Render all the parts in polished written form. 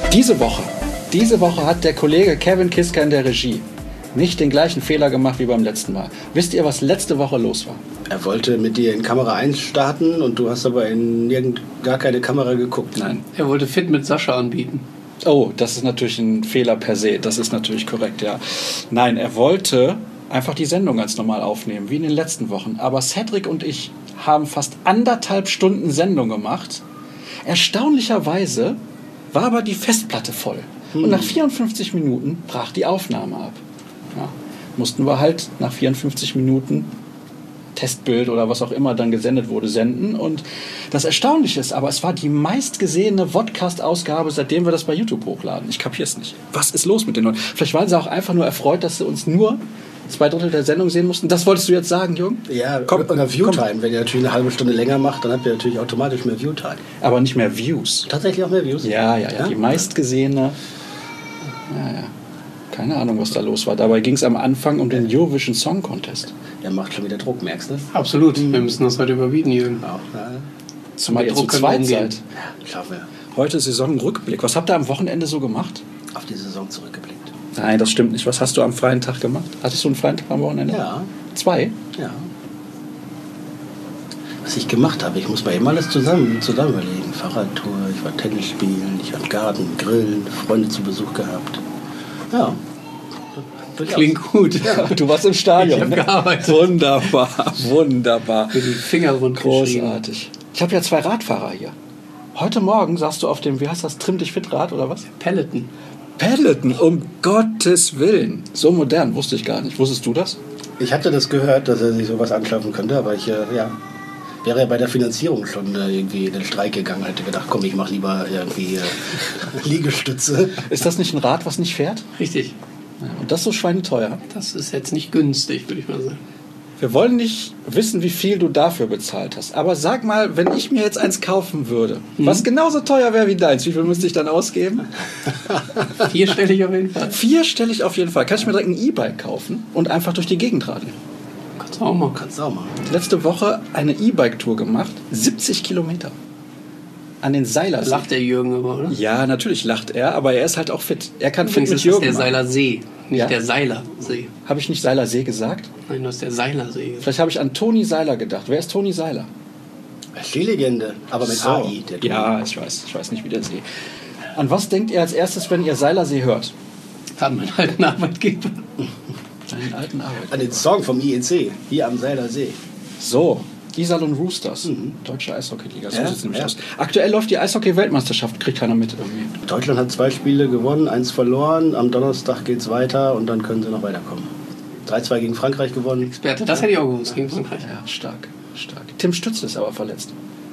Diese Woche hat der Kollege Kevin Kiska in der Regie nicht den gleichen Fehler gemacht wie beim letzten Mal. Wisst ihr, was letzte Woche los war? Er wollte mit dir in Kamera 1 starten und du hast aber in gar keine Kamera geguckt. Nein. Er wollte Fit mit Sascha anbieten. Oh, das ist natürlich ein Fehler per se. Das ist natürlich korrekt, ja. Nein, er wollte einfach die Sendung ganz normal aufnehmen, wie in den letzten Wochen. Aber Cedric und ich haben fast 1,5 Stunden Sendung gemacht. Erstaunlicherweise war aber die Festplatte voll. Und nach 54 Minuten brach die Aufnahme ab. Ja, mussten wir halt nach 54 Minuten Testbild oder was auch immer dann gesendet wurde, senden. Und das Erstaunliche ist aber, es war die meistgesehene Vodcast-Ausgabe, seitdem wir das bei YouTube hochladen. Ich kapiere es nicht. Was ist los mit den Leuten? Vielleicht waren sie auch einfach nur erfreut, dass sie uns nur 2/3 der Sendung sehen mussten. Das wolltest du jetzt sagen, Jürgen? Ja, oder Viewtime. Wenn ihr natürlich eine halbe Stunde länger macht, dann habt ihr natürlich automatisch mehr Viewtime. Aber nicht mehr Views. Tatsächlich auch mehr Views? Ja. Die meistgesehene... Ja. Keine Ahnung, was da los war. Dabei ging es am Anfang um den Eurovision Song Contest. Er macht schon wieder Druck, merkst du? Absolut. Wir müssen das heute überbieten, Jürgen. Auch, ja. Zumal ihr zu zweit seid. Ja, schaffen wir. Heute Saisonrückblick. Was habt ihr am Wochenende so gemacht? Auf die Saison zurückgeblickt. Nein, das stimmt nicht. Was hast du am freien Tag gemacht? Hattest du einen freien Tag am Wochenende? Ja. 2? Ja. Was ich gemacht habe, ich muss mal eben alles zusammen überlegen. Fahrradtour, ich war Tennis spielen, ich war im Garten, grillen, Freunde zu Besuch gehabt. Ja. Klingt gut. Ja. Du warst im Stadion. Ich habe gearbeitet. Wunderbar. Für die Finger rund Großartig. Ich habe ja 2 Radfahrer hier. Heute Morgen saßt du auf dem, wie heißt das, Trimm dich fit Rad oder was? Peloton, um Gottes Willen. So modern, wusste ich gar nicht. Wusstest du das? Ich hatte das gehört, dass er sich sowas anschaffen könnte, aber ich, wäre er bei der Finanzierung schon irgendwie in den Streik gegangen, hätte gedacht, komm, ich mache lieber irgendwie Liegestütze. Ist das nicht ein Rad, was nicht fährt? richtig. Ja, und das ist so schweineteuer. Das ist jetzt nicht günstig, würde ich mal sagen. Wir wollen nicht wissen, wie viel du dafür bezahlt hast. Aber sag mal, wenn ich mir jetzt eins kaufen würde, was genauso teuer wäre wie deins, wie viel müsste ich dann ausgeben? 4-stellig auf jeden Fall. 4-stellig auf jeden Fall. Kann ich mir direkt ein E-Bike kaufen und einfach durch die Gegend radeln? Kannst du auch mal. Letzte Woche eine E-Bike-Tour gemacht, 70 Kilometer. An den Seilersee. Lacht der Jürgen aber, oder? Ja, natürlich lacht er, aber er ist halt auch fit. Er kann fit Übrigens mit ist das Jürgen der machen. Seilersee, nicht Ja? der Seilersee. Habe ich nicht Seilersee gesagt? Nein, du hast der Seilersee gesagt. Vielleicht habe ich an Toni Seiler gedacht. Wer ist Toni Seiler? Skilegende, aber mit So. AI. Der Ja, ich weiß nicht, wie der See. An was denkt ihr als erstes, wenn ihr Seilersee hört? Hat meinen alten Arbeitgeber. Einen alten Arbeit. An den Song vom IEC, hier am Seilersee. So, Iserlohn Roosters, Deutsche Eishockeyliga. So Ja, sieht's nämlich ja. aus. Aktuell läuft die Eishockey-Weltmeisterschaft, kriegt keiner mit irgendwie. Deutschland hat 2 Spiele gewonnen, 1 verloren. Am Donnerstag geht's weiter und dann können sie noch weiterkommen. 3-2 gegen Frankreich gewonnen. Experte, das hätte ich auch gewusst gegen Frankreich. Ja, stark. Tim Stützle ist aber verletzt.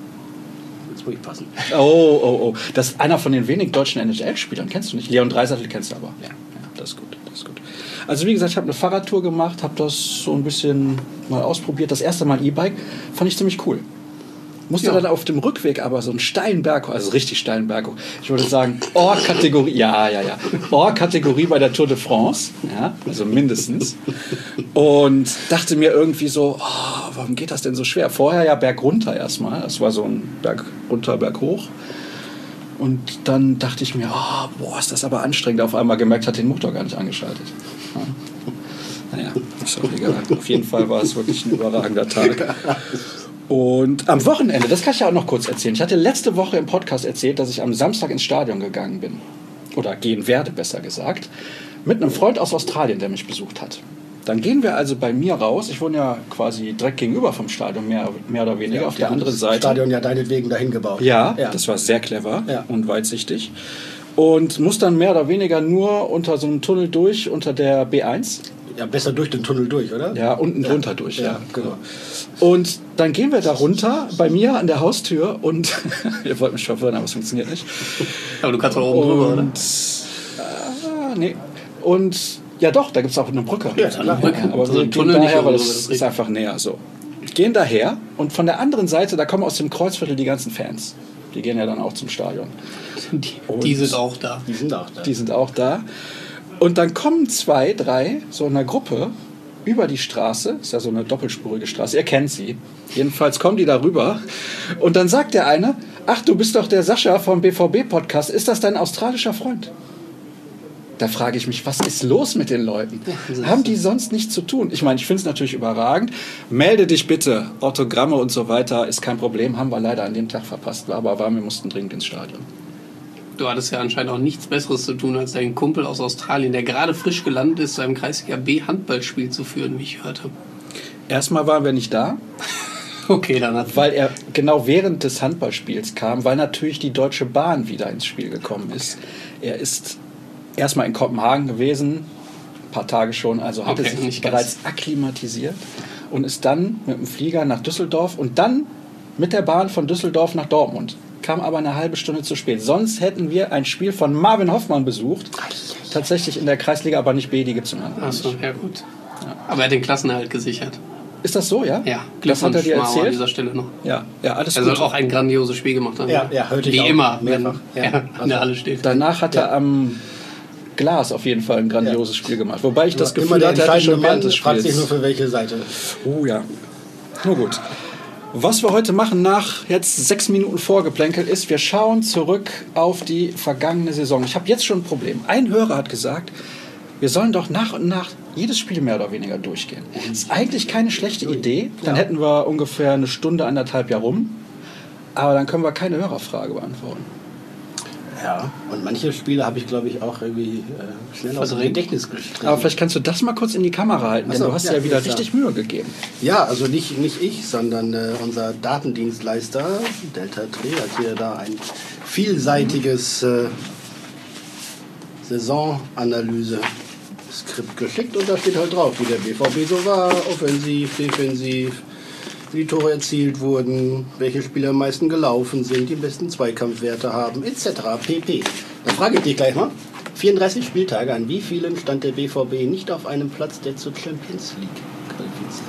Jetzt muss ich passen. Oh. Das ist einer von den wenigen deutschen NHL-Spielern. Kennst du nicht? Leon Dreiseitel kennst du aber. Ja, das ist gut. Also wie gesagt, ich habe eine Fahrradtour gemacht, habe das so ein bisschen mal ausprobiert. Das erste Mal E-Bike fand ich ziemlich cool. Musste dann auf dem Rückweg aber so einen steilen Berg hoch, also richtig steilen Berg hoch. Ich würde sagen, Or-Kategorie, Or-Kategorie bei der Tour de France, ja, also mindestens. Und dachte mir irgendwie so, warum geht das denn so schwer? Vorher ja Berg runter erstmal, das war so ein Berg runter, Berg hoch. Und dann dachte ich mir, ist das aber anstrengend. Auf einmal gemerkt, hat den Motor gar nicht angeschaltet. Ja. Naja, ist auch egal. Auf jeden Fall war es wirklich ein überragender Tag. Und am Wochenende, das kann ich ja auch noch kurz erzählen. Ich hatte letzte Woche im Podcast erzählt, dass ich am Samstag ins Stadion gegangen bin. Oder gehen werde, besser gesagt. Mit einem Freund aus Australien, der mich besucht hat. Dann gehen wir also bei mir raus. Ich wohne ja quasi direkt gegenüber vom Stadion, mehr oder weniger, auf der anderen Seite. Das Stadion ja deinetwegen dahin gebaut. Ja, das war sehr clever Ja. und weitsichtig. Und muss dann mehr oder weniger nur unter so einem Tunnel durch, unter der B1. Ja, besser durch den Tunnel durch, oder? Ja, unten drunter durch, ja. Genau. Und dann gehen wir da runter, bei mir an der Haustür und ihr wollt mich verwirren, aber es funktioniert nicht. Aber du kannst doch oben drüber, oder? Nee. Und ja doch, da gibt es auch eine Brücke. Ja, klar. Aber So wir ein gehen Tunnel nicht daher, weil oben, das das ist ist einfach näher so. Gehen daher und von der anderen Seite, da kommen aus dem Kreuzviertel die ganzen Fans. Die gehen ja dann auch zum Stadion. Die sind auch da. Die sind auch da. Die sind auch da. Und dann kommen 2, 3 so in einer Gruppe über die Straße. Ist ja so eine doppelspurige Straße. Ihr kennt sie. Jedenfalls kommen die da rüber. Und dann sagt der eine, ach, du bist doch der Sascha vom BVB-Podcast. Ist das dein australischer Freund? Da frage ich mich, was ist los mit den Leuten? Haben die sonst nichts zu tun? Ich meine, ich finde es natürlich überragend. Melde dich bitte. Autogramme und so weiter ist kein Problem. Haben wir leider an dem Tag verpasst. War aber warm, wir mussten dringend ins Stadion. Du hattest ja anscheinend auch nichts Besseres zu tun, als deinen Kumpel aus Australien, der gerade frisch gelandet ist, zu einem Kreisliga B Handballspiel zu führen, wie ich gehört habe. Erstmal waren wir nicht da. Okay, dann hat Weil er genau während des Handballspiels kam, weil natürlich die Deutsche Bahn wieder ins Spiel gekommen ist. Er ist erstmal in Kopenhagen gewesen, ein paar Tage schon, also hatte Okay, sich nicht bereits akklimatisiert und ist dann mit dem Flieger nach Düsseldorf und dann mit der Bahn von Düsseldorf nach Dortmund. Kam aber eine halbe Stunde zu spät. Sonst hätten wir ein Spiel von Marvin Hoffmann besucht. Tatsächlich in der Kreisliga, aber nicht B, die gibt es im Handball. Achso, nicht. ja gut. Aber er hat den Klassenerhalt gesichert. Ist das so, ja? Ja, Das hat er dir Mauer an erzählt? dieser Stelle noch. Ja, alles Er gut. soll auch ein grandioses Spiel gemacht haben. Ja, hörte ich Wie auch. immer, Mehrfach. wenn Ja. er in der Halle steht. Danach hat er am Glas auf jeden Fall ein grandioses Spiel gemacht. Wobei ich das Immer Gefühl der hatte, er hatte entscheidende schon Mann, während des fragt sich nur Spiels. für welche Seite. Oh ja. Nur gut. Was wir heute machen nach jetzt 6 Minuten Vorgeplänkel ist, wir schauen zurück auf die vergangene Saison. Ich habe jetzt schon ein Problem. Ein Hörer hat gesagt, wir sollen doch nach und nach jedes Spiel mehr oder weniger durchgehen. Das ist eigentlich keine schlechte Idee. Dann hätten wir ungefähr eine Stunde, 1,5 Jahr rum. Aber dann können wir keine Hörerfrage beantworten. Ja, und manche Spiele habe ich, glaube ich, auch irgendwie schnell aus dem Gedächtnis gestrichen. Aber vielleicht kannst du das mal kurz in die Kamera halten, denn Ach so, du hast ja, ja wieder ist richtig Mühe gegeben. Ja, also nicht ich, sondern unser Datendienstleister Delta Tre hat hier da ein vielseitiges Saisonanalyse-Skript geschickt und da steht halt drauf, wie der BVB so war, offensiv, defensiv, wie die Tore erzielt wurden, welche Spieler am meisten gelaufen sind, die besten Zweikampfwerte haben, etc. pp. Dann frage ich dich gleich mal, 34 Spieltage, an wie vielen stand der BVB nicht auf einem Platz, der zur Champions League qualifiziert?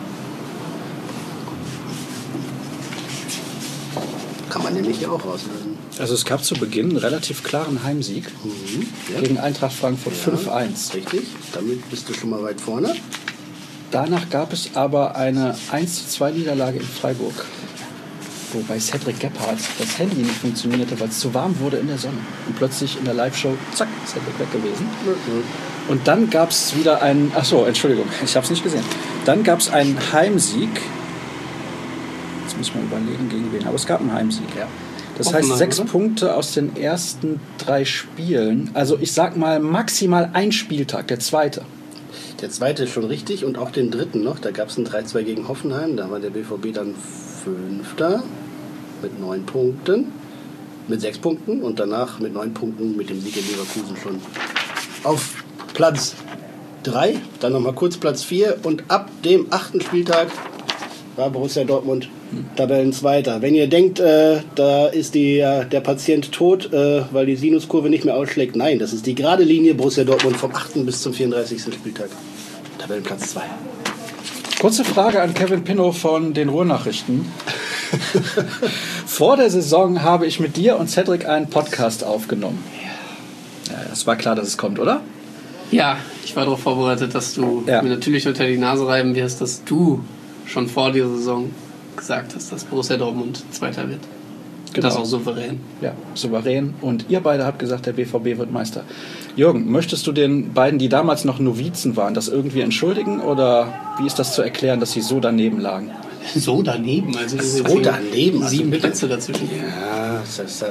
Kann man nämlich hier auch rauslösen. Also es gab zu Beginn einen relativ klaren Heimsieg Ja. gegen Eintracht Frankfurt 5-1. Richtig, damit bist du schon mal weit vorne. Danach gab es aber eine 1:2 Niederlage in Freiburg. Wobei Cedric Gebhardt das Handy nicht funktionierte, weil es zu warm wurde in der Sonne. Und plötzlich in der Live-Show, zack, Cedric weg gewesen. Und dann gab es wieder einen, achso, Entschuldigung, ich habe es nicht gesehen. Dann gab es einen Heimsieg. Jetzt muss man überlegen, gegen wen. Aber es gab einen Heimsieg, ja. Das heißt, Hoffenheim, 6 oder? Punkte aus den ersten 3 Spielen. Also ich sag mal maximal ein Spieltag, der zweite. Der zweite ist schon richtig und auch den dritten noch. Da gab es ein 3-2 gegen Hoffenheim. Da war der BVB dann Fünfter mit 9 Punkten. Mit 6 Punkten und danach mit 9 Punkten mit dem Sieg in Leverkusen schon auf Platz 3. Dann nochmal kurz Platz 4 und ab dem 8. Spieltag war Borussia Dortmund Tabellenzweiter. Wenn ihr denkt, da ist der Patient tot, weil die Sinuskurve nicht mehr ausschlägt, nein, das ist die gerade Linie Borussia Dortmund vom 8. bis zum 34. Spieltag. Tabellenplatz 2. Kurze Frage an Kevin Pinnow von den Ruhrnachrichten. Vor der Saison habe ich mit dir und Cedric einen Podcast aufgenommen. Ja, es war klar, dass es kommt, oder? Ja, ich war darauf vorbereitet, dass du mir natürlich unter die Nase reiben wirst, dass du schon vor dieser Saison gesagt hast, dass Borussia Dortmund Zweiter wird. Genau. Das auch souverän. Ja, souverän. Und ihr beide habt gesagt, der BVB wird Meister. Jürgen, möchtest du den beiden, die damals noch Novizen waren, das irgendwie entschuldigen? Oder wie ist das zu erklären, dass sie so daneben lagen? So daneben, also das ist So jetzt daneben, also 7 bitte. Plätze dazwischen. Ja,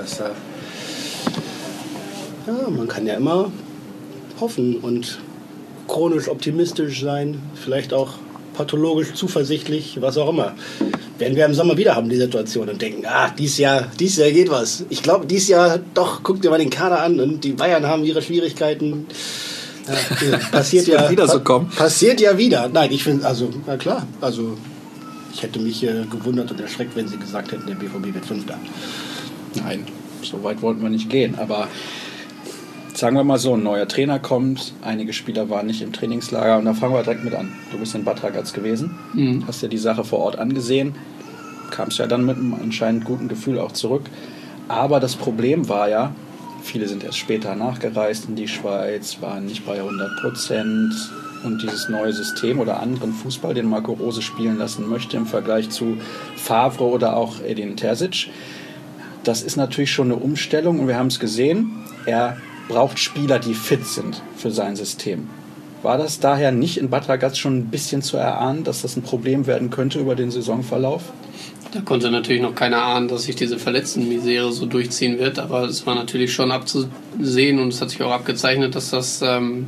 ja, man kann ja immer hoffen und chronisch optimistisch sein, vielleicht auch pathologisch zuversichtlich, was auch immer. Werden wir im Sommer wieder haben, die Situation, und denken, dieses Jahr geht was. Ich glaube, dieses Jahr, doch, guck dir mal den Kader an und die Bayern haben ihre Schwierigkeiten. Ja, passiert Das wird ja wieder so kommen. Passiert ja wieder. Nein, ich finde, also, na klar, also ich hätte mich gewundert und erschreckt, wenn sie gesagt hätten, der BVB wird Fünfter. Nein, so weit wollten wir nicht gehen. Aber sagen wir mal so, ein neuer Trainer kommt, einige Spieler waren nicht im Trainingslager und da fangen wir direkt mit an. Du bist in Bad Ragaz gewesen, hast dir die Sache vor Ort angesehen, kamst ja dann mit einem anscheinend guten Gefühl auch zurück. Aber das Problem war ja, viele sind erst später nachgereist in die Schweiz, waren nicht bei 100%. Und dieses neue System oder anderen Fußball, den Marco Rose spielen lassen möchte im Vergleich zu Favre oder auch Edin Terzic, das ist natürlich schon eine Umstellung und wir haben es gesehen, er braucht Spieler, die fit sind für sein System. War das daher nicht in Bad Ragaz schon ein bisschen zu erahnen, dass das ein Problem werden könnte über den Saisonverlauf? Da konnte natürlich noch keiner ahnen, dass sich diese Verletzten-Misere so durchziehen wird, aber es war natürlich schon abzusehen und es hat sich auch abgezeichnet, dass das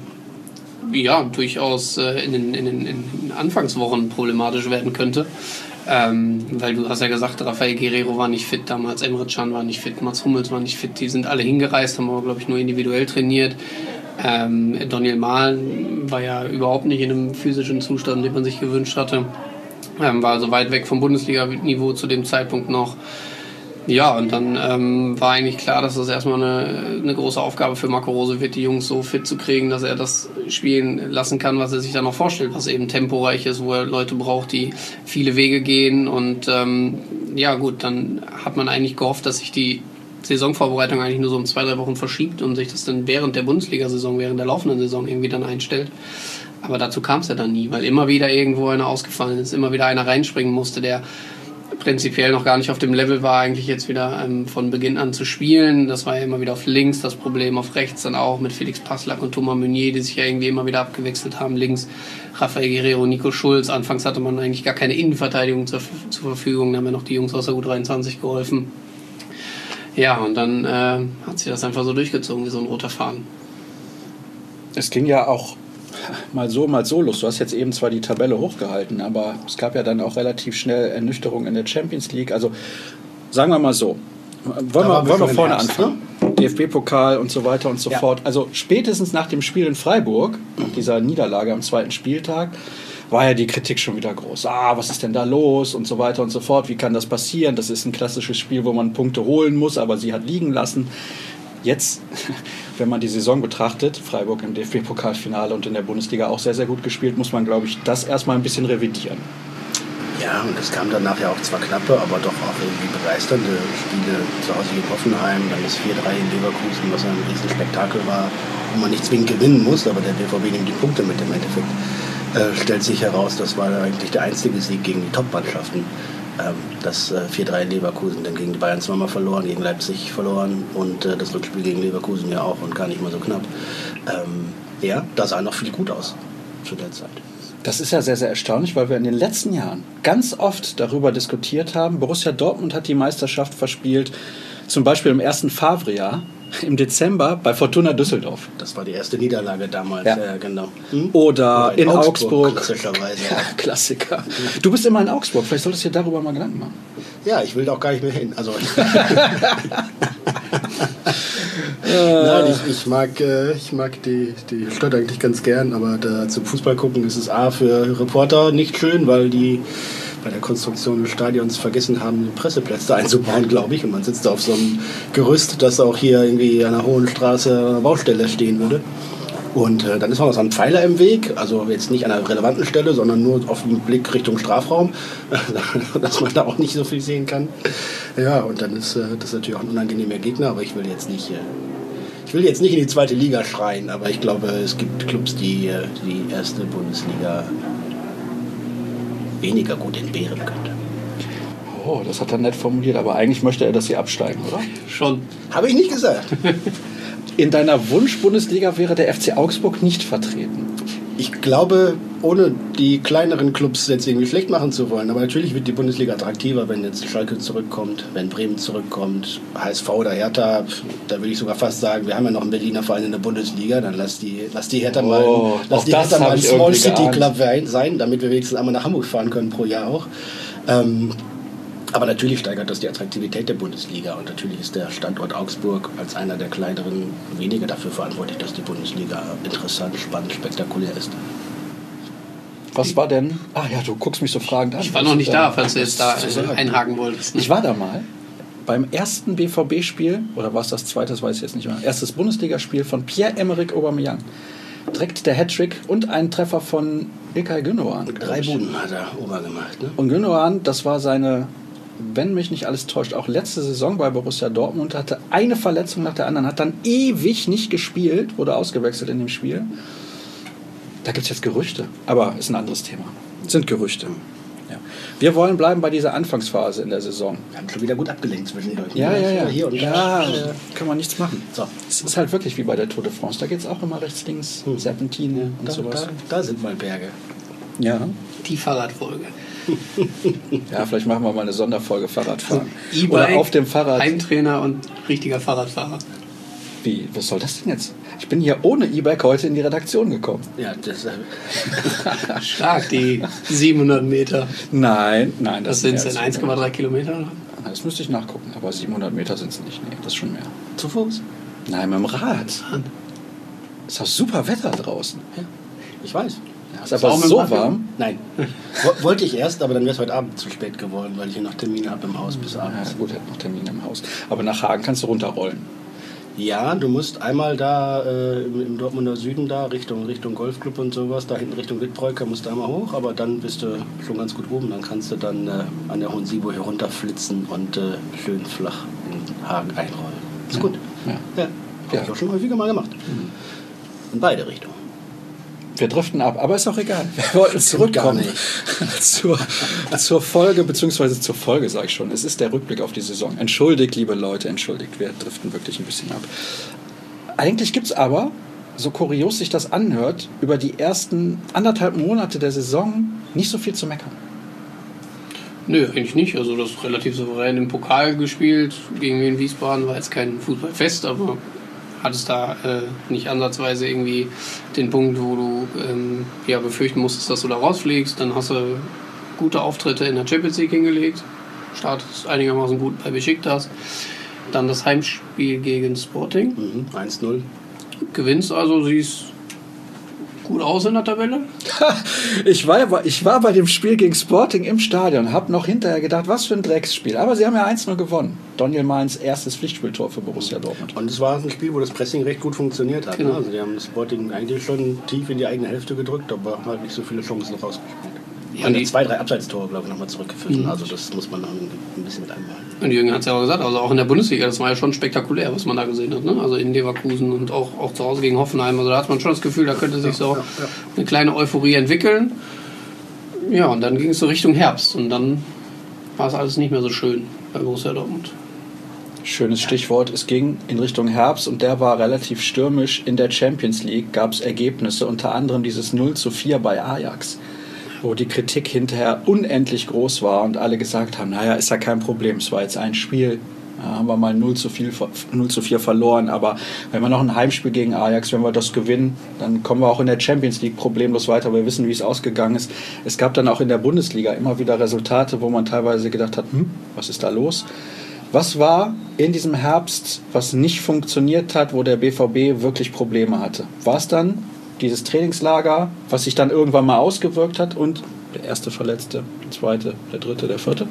durchaus in den Anfangswochen problematisch werden könnte. Weil du hast ja gesagt, Rafael Guerrero war nicht fit damals, Emre Can war nicht fit, Mats Hummels war nicht fit, die sind alle hingereist, haben aber, glaube ich, nur individuell trainiert. Daniel Mahlen war ja überhaupt nicht in einem physischen Zustand, den man sich gewünscht hatte. War also weit weg vom Bundesliga-Niveau zu dem Zeitpunkt noch. Ja, und dann war eigentlich klar, dass das erstmal eine große Aufgabe für Marco Rose wird, die Jungs so fit zu kriegen, dass er das spielen lassen kann, was er sich dann noch vorstellt, was eben temporeich ist, wo er Leute braucht, die viele Wege gehen. Und dann hat man eigentlich gehofft, dass sich die Saisonvorbereitung eigentlich nur so um 2-3 Wochen verschiebt und sich das dann während der Bundesliga-Saison, während der laufenden Saison irgendwie dann einstellt. Aber dazu kam es ja dann nie, weil immer wieder irgendwo einer ausgefallen ist, immer wieder einer reinspringen musste, der prinzipiell noch gar nicht auf dem Level war, eigentlich jetzt wieder von Beginn an zu spielen. Das war ja immer wieder auf links das Problem, auf rechts dann auch mit Felix Passlack und Thomas Meunier, die sich ja irgendwie immer wieder abgewechselt haben. Links Rafael Guerrero, Nico Schulz. Anfangs hatte man eigentlich gar keine Innenverteidigung zur Verfügung. Da haben ja noch die Jungs aus der U23 geholfen. Ja, und dann hat sich das einfach so durchgezogen wie so ein roter Faden. Es ging ja auch mal so los. Du hast jetzt eben zwar die Tabelle hochgehalten, aber es gab ja dann auch relativ schnell Ernüchterung in der Champions League. Also sagen wir mal so, wollen wir vorne anfangen? DFB-Pokal und so weiter und so fort. Also spätestens nach dem Spiel in Freiburg, dieser Niederlage am 2. Spieltag, war ja die Kritik schon wieder groß. Was ist denn da los und so weiter und so fort. Wie kann das passieren? Das ist ein klassisches Spiel, wo man Punkte holen muss, aber sie hat liegen lassen. Jetzt, wenn man die Saison betrachtet, Freiburg im DFB-Pokalfinale und in der Bundesliga auch sehr, sehr gut gespielt, muss man, glaube ich, das erstmal ein bisschen revidieren. Ja, und es kam dann nachher auch zwar knappe, aber doch auch irgendwie begeisternde Spiele zu Hause gegen Hoffenheim, dann das 4-3 in Leverkusen, was ein Riesenspektakel war, wo man nicht zwingend gewinnen muss, aber der BVB nimmt die Punkte mit im Endeffekt. Stellt sich heraus, das war eigentlich der einzige Sieg gegen die Top-Mannschaften. Das 4-3 in Leverkusen, dann gegen die Bayern zweimal verloren, gegen Leipzig verloren und das Rückspiel gegen Leverkusen ja auch und gar nicht mal so knapp. Da sah noch viel gut aus zu der Zeit. Das ist ja sehr, sehr erstaunlich, weil wir in den letzten Jahren ganz oft darüber diskutiert haben. Borussia Dortmund hat die Meisterschaft verspielt, zum Beispiel im ersten Favre-Jahr im Dezember bei Fortuna Düsseldorf. Das war die erste Niederlage damals, ja genau. Oder in Augsburg. Klassischerweise. Ja, Klassiker. Du bist immer in Augsburg, vielleicht solltest du dir darüber mal Gedanken machen. Ja, ich will da auch gar nicht mehr hin. Also Nein, ich mag die Stadt eigentlich ganz gern, aber da zum Fußball gucken ist es für Reporter nicht schön, weil die bei der Konstruktion des Stadions vergessen haben, Presseplätze einzubauen, glaube ich. Und man sitzt da auf so einem Gerüst, das auch hier irgendwie an der Hohen Straße Baustelle stehen würde. Und dann ist noch so ein Pfeiler im Weg, also jetzt nicht an einer relevanten Stelle, sondern nur auf den Blick Richtung Strafraum, dass man da auch nicht so viel sehen kann. Ja, und dann ist das natürlich auch ein unangenehmer Gegner, aber ich will jetzt nicht in die zweite Liga schreien, aber ich glaube, es gibt Clubs, die die erste Bundesliga weniger gut entbehren könnte. Oh, das hat er nett formuliert, aber eigentlich möchte er, dass sie absteigen, oder? Schon. Habe ich nicht gesagt. In deiner Wunsch-Bundesliga wäre der FC Augsburg nicht vertreten. Ich glaube, ohne die kleineren Clubs jetzt irgendwie schlecht machen zu wollen, aber natürlich wird die Bundesliga attraktiver, wenn jetzt Schalke zurückkommt, wenn Bremen zurückkommt, HSV oder Hertha, da würde ich sogar fast sagen, wir haben ja noch einen Berliner Verein in der Bundesliga, dann lass die Hertha mal ein Small City Club sein, damit wir wenigstens einmal nach Hamburg fahren können pro Jahr auch. Aber natürlich steigert das die Attraktivität der Bundesliga und natürlich ist der Standort Augsburg als einer der kleineren weniger dafür verantwortlich, dass die Bundesliga interessant, spannend, spektakulär ist. Was war denn? Du guckst mich so fragend an. Ich war noch nicht da, falls du jetzt da einhaken wolltest. Ich war da mal beim ersten BVB-Spiel, oder war es das zweite, das weiß ich jetzt nicht mehr, erstes Bundesligaspiel von Pierre-Emerick Aubameyang. Direkt der Hattrick und ein Treffer von İlkay Gündoğan. 3 Buden hat er Ober gemacht. Ne? Und Gündoğan, das war seine, wenn mich nicht alles täuscht, auch letzte Saison bei Borussia Dortmund, hatte eine Verletzung nach der anderen, hat dann ewig nicht gespielt, wurde ausgewechselt in dem Spiel. Da gibt es jetzt Gerüchte, aber ist ein anderes Thema. Sind Gerüchte. Ja. Wir wollen bleiben bei dieser Anfangsphase in der Saison. Wir haben schon wieder gut abgelenkt zwischendurch. Ja. Hier und ja, da. kann man nichts machen. So. Es ist halt wirklich wie bei der Tour de France. Da geht es auch immer rechts, links, Serpentine und sowas. Da sind mal Berge. Ja. Die Fahrradfolge. Ja, vielleicht machen wir mal eine Sonderfolge Fahrradfahren. E-Bike, Oder auf dem Fahrrad. Heimtrainer und richtiger Fahrradfahrer. Wie? Was soll das denn jetzt? Ich bin hier ohne E-Bike heute in die Redaktion gekommen. Ja, das Stark, die 700 Meter. Nein. Das sind 1,3 Kilometer? Oder? Das müsste ich nachgucken, aber 700 Meter sind es nicht. Nee, das ist schon mehr. zu Fuß. Nein, mit dem Rad. Ist doch super Wetter draußen. Ja, ich weiß. Ist aber so warm. Nein. Wollte ich erst, aber dann wäre es heute Abend zu spät geworden, weil ich hier noch Termine habe im Haus bis abends. Ja, gut, er hat noch Termine im Haus. Aber nach Hagen kannst du runterrollen. Ja, du musst einmal da im Dortmunder Süden da, Richtung Golfclub und sowas, da hinten Richtung Wittbreuker musst du einmal hoch, aber dann bist du schon ganz gut oben. Dann kannst du dann an der Hohen Siebo hier runterflitzen und schön flach in Hagen einrollen. Ist gut. Ja. Habe ich auch schon häufiger mal gemacht. In beide Richtungen. Wir driften ab, aber ist auch egal. Wir wollten zurückkommen zur Folge, beziehungsweise zur Folge, sage ich schon. Es ist der Rückblick auf die Saison. Entschuldigt, liebe Leute, entschuldigt. Wir driften wirklich ein bisschen ab. Eigentlich gibt es aber, so kurios sich das anhört, über die ersten 1,5 Monate der Saison nicht so viel zu meckern. Nö, eigentlich nicht. Also das ist relativ souverän im Pokal gespielt. Gegen Wien Wiesbaden war jetzt kein Fußballfest, aber hattest da nicht ansatzweise irgendwie den Punkt, wo du befürchten musstest, dass du da rausfliegst. Dann hast du gute Auftritte in der Champions League hingelegt. Startest einigermaßen gut bei Besiktas. Dann das Heimspiel gegen Sporting. 1-0. Gewinnst also, siehst gut aus in der Tabelle. Ich war bei dem Spiel gegen Sporting im Stadion, habe noch hinterher gedacht, was für ein Drecksspiel. Aber sie haben ja 1-0 gewonnen. Daniel Mahns erstes Pflichtspieltor für Borussia Dortmund. Und es war ein Spiel, wo das Pressing recht gut funktioniert hat. Genau. Ne? Also die haben das Sporting eigentlich schon tief in die eigene Hälfte gedrückt, aber halt nicht so viele Chancen rausgespielt. Ja, und die 2-3 Abseitstore, glaube ich, nochmal zurückgeführt. Also das muss man noch ein bisschen mit einbehalten. Und Jürgen hat es ja auch gesagt, also auch in der Bundesliga, das war ja schon spektakulär, was man da gesehen hat. Ne? Also in Leverkusen und auch zu Hause gegen Hoffenheim. Also da hat man schon das Gefühl, da könnte sich so eine kleine Euphorie entwickeln. Ja, und dann ging es so Richtung Herbst. Und dann war es alles nicht mehr so schön bei Borussia Dortmund. Schönes Stichwort. Es ging in Richtung Herbst und der war relativ stürmisch. In der Champions League gab es Ergebnisse, unter anderem dieses 0-4 bei Ajax, wo die Kritik hinterher unendlich groß war und alle gesagt haben, naja, ist ja kein Problem, es war jetzt ein Spiel, ja, haben wir mal 0-4 verloren, aber wenn wir noch ein Heimspiel gegen Ajax, wenn wir das gewinnen, dann kommen wir auch in der Champions League problemlos weiter, wir wissen, wie es ausgegangen ist. Es gab dann auch in der Bundesliga immer wieder Resultate, wo man teilweise gedacht hat, was ist da los? Was war in diesem Herbst, was nicht funktioniert hat, wo der BVB wirklich Probleme hatte? War es dann dieses Trainingslager, was sich dann irgendwann mal ausgewirkt hat und der erste Verletzte, der zweite, der dritte, der vierte?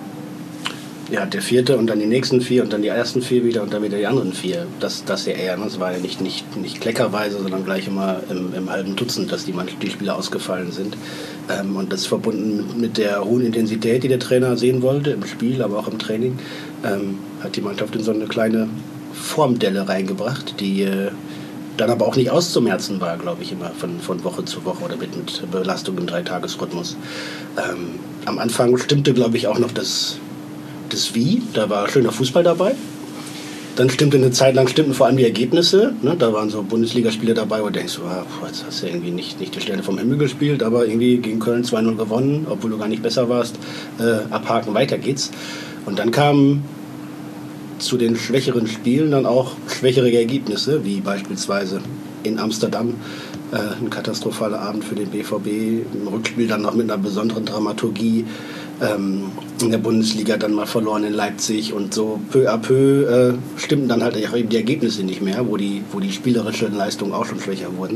Ja, der vierte und dann die nächsten 4 und dann die ersten 4 wieder und dann wieder die anderen 4. Das ja eher, das war ja nicht kleckerweise, sondern gleich immer im halben Dutzend, dass die Spieler ausgefallen sind. Und das verbunden mit der hohen Intensität, die der Trainer sehen wollte, im Spiel, aber auch im Training, hat die Mannschaft in so eine kleine Formdelle reingebracht, die dann aber auch nicht auszumerzen war, glaube ich, immer von Woche zu Woche oder mit Belastung im 3-Tages-Rhythmus. Am Anfang stimmte, glaube ich, auch noch das Wie, da war schöner Fußball dabei. Dann stimmte eine Zeit lang vor allem die Ergebnisse. Ne? Da waren so Bundesligaspiele dabei, wo du denkst, jetzt hast du irgendwie nicht die Sterne vom Himmel gespielt, aber irgendwie gegen Köln 2-0 gewonnen, obwohl du gar nicht besser warst. Abhaken, weiter geht's. Und dann kamen zu den schwächeren Spielen dann auch schwächere Ergebnisse, wie beispielsweise in Amsterdam ein katastrophaler Abend für den BVB, im Rückspiel dann noch mit einer besonderen Dramaturgie, in der Bundesliga dann mal verloren in Leipzig und so peu à peu stimmten dann halt auch eben die Ergebnisse nicht mehr, wo die spielerischen Leistungen auch schon schwächer wurden.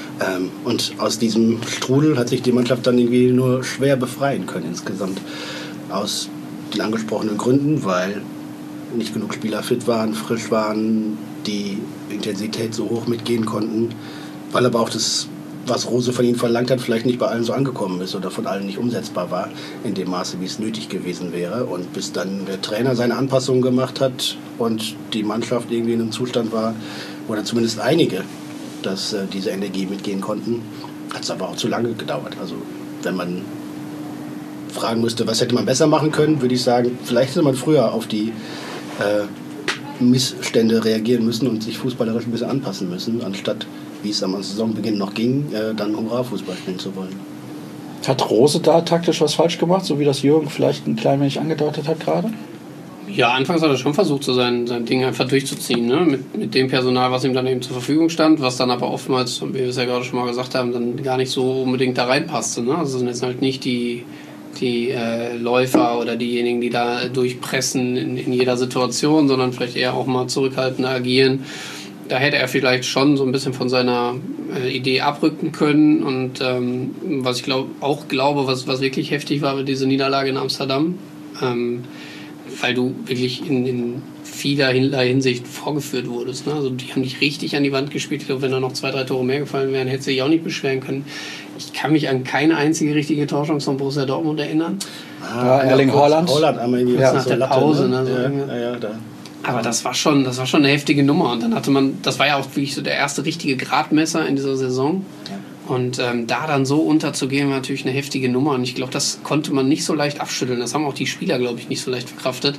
Und aus diesem Strudel hat sich die Mannschaft dann irgendwie nur schwer befreien können insgesamt. Aus den angesprochenen Gründen, weil nicht genug Spieler fit waren, frisch waren, die Intensität so hoch mitgehen konnten, weil aber auch das, was Rose von ihnen verlangt hat, vielleicht nicht bei allen so angekommen ist oder von allen nicht umsetzbar war, in dem Maße, wie es nötig gewesen wäre. Und bis dann der Trainer seine Anpassungen gemacht hat und die Mannschaft irgendwie in einem Zustand war, oder zumindest einige, dass diese Energie mitgehen konnten, hat es aber auch zu lange gedauert. Also wenn man fragen müsste, was hätte man besser machen können, würde ich sagen, vielleicht hätte man früher auf die Missstände reagieren müssen und sich fußballerisch ein bisschen anpassen müssen, anstatt, wie es am Saisonbeginn noch ging, dann Hurra-Fußball spielen zu wollen. Hat Rose da taktisch was falsch gemacht, so wie das Jürgen vielleicht ein klein wenig angedeutet hat gerade? Ja, anfangs hat er schon versucht, so sein Ding einfach durchzuziehen, ne? Mit dem Personal, was ihm dann eben zur Verfügung stand, was dann aber oftmals, wie wir es ja gerade schon mal gesagt haben, dann gar nicht so unbedingt da reinpasste. Ne? Also sind jetzt halt nicht die Läufer oder diejenigen, die da durchpressen in jeder Situation, sondern vielleicht eher auch mal zurückhaltend agieren. Da hätte er vielleicht schon so ein bisschen von seiner Idee abrücken können. Und was ich glaube, was wirklich heftig war, diese Niederlage in Amsterdam, weil du wirklich in vielerlei Hinsicht vorgeführt wurdest. Ne? Also die haben dich richtig an die Wand gespielt. Ich glaube, wenn da noch 2-3 Tore mehr gefallen wären, hätte sich auch nicht beschweren können. Ich kann mich an keine einzige richtige Torchance von Borussia Dortmund erinnern. Erling Haaland. Einmal nach der Pause. Ne? Da. Aber das war schon eine heftige Nummer. Und dann hatte man, das war ja auch wirklich so der erste richtige Gradmesser in dieser Saison. Ja. Und da dann so unterzugehen, war natürlich eine heftige Nummer. Und ich glaube, das konnte man nicht so leicht abschütteln. Das haben auch die Spieler, glaube ich, nicht so leicht verkraftet.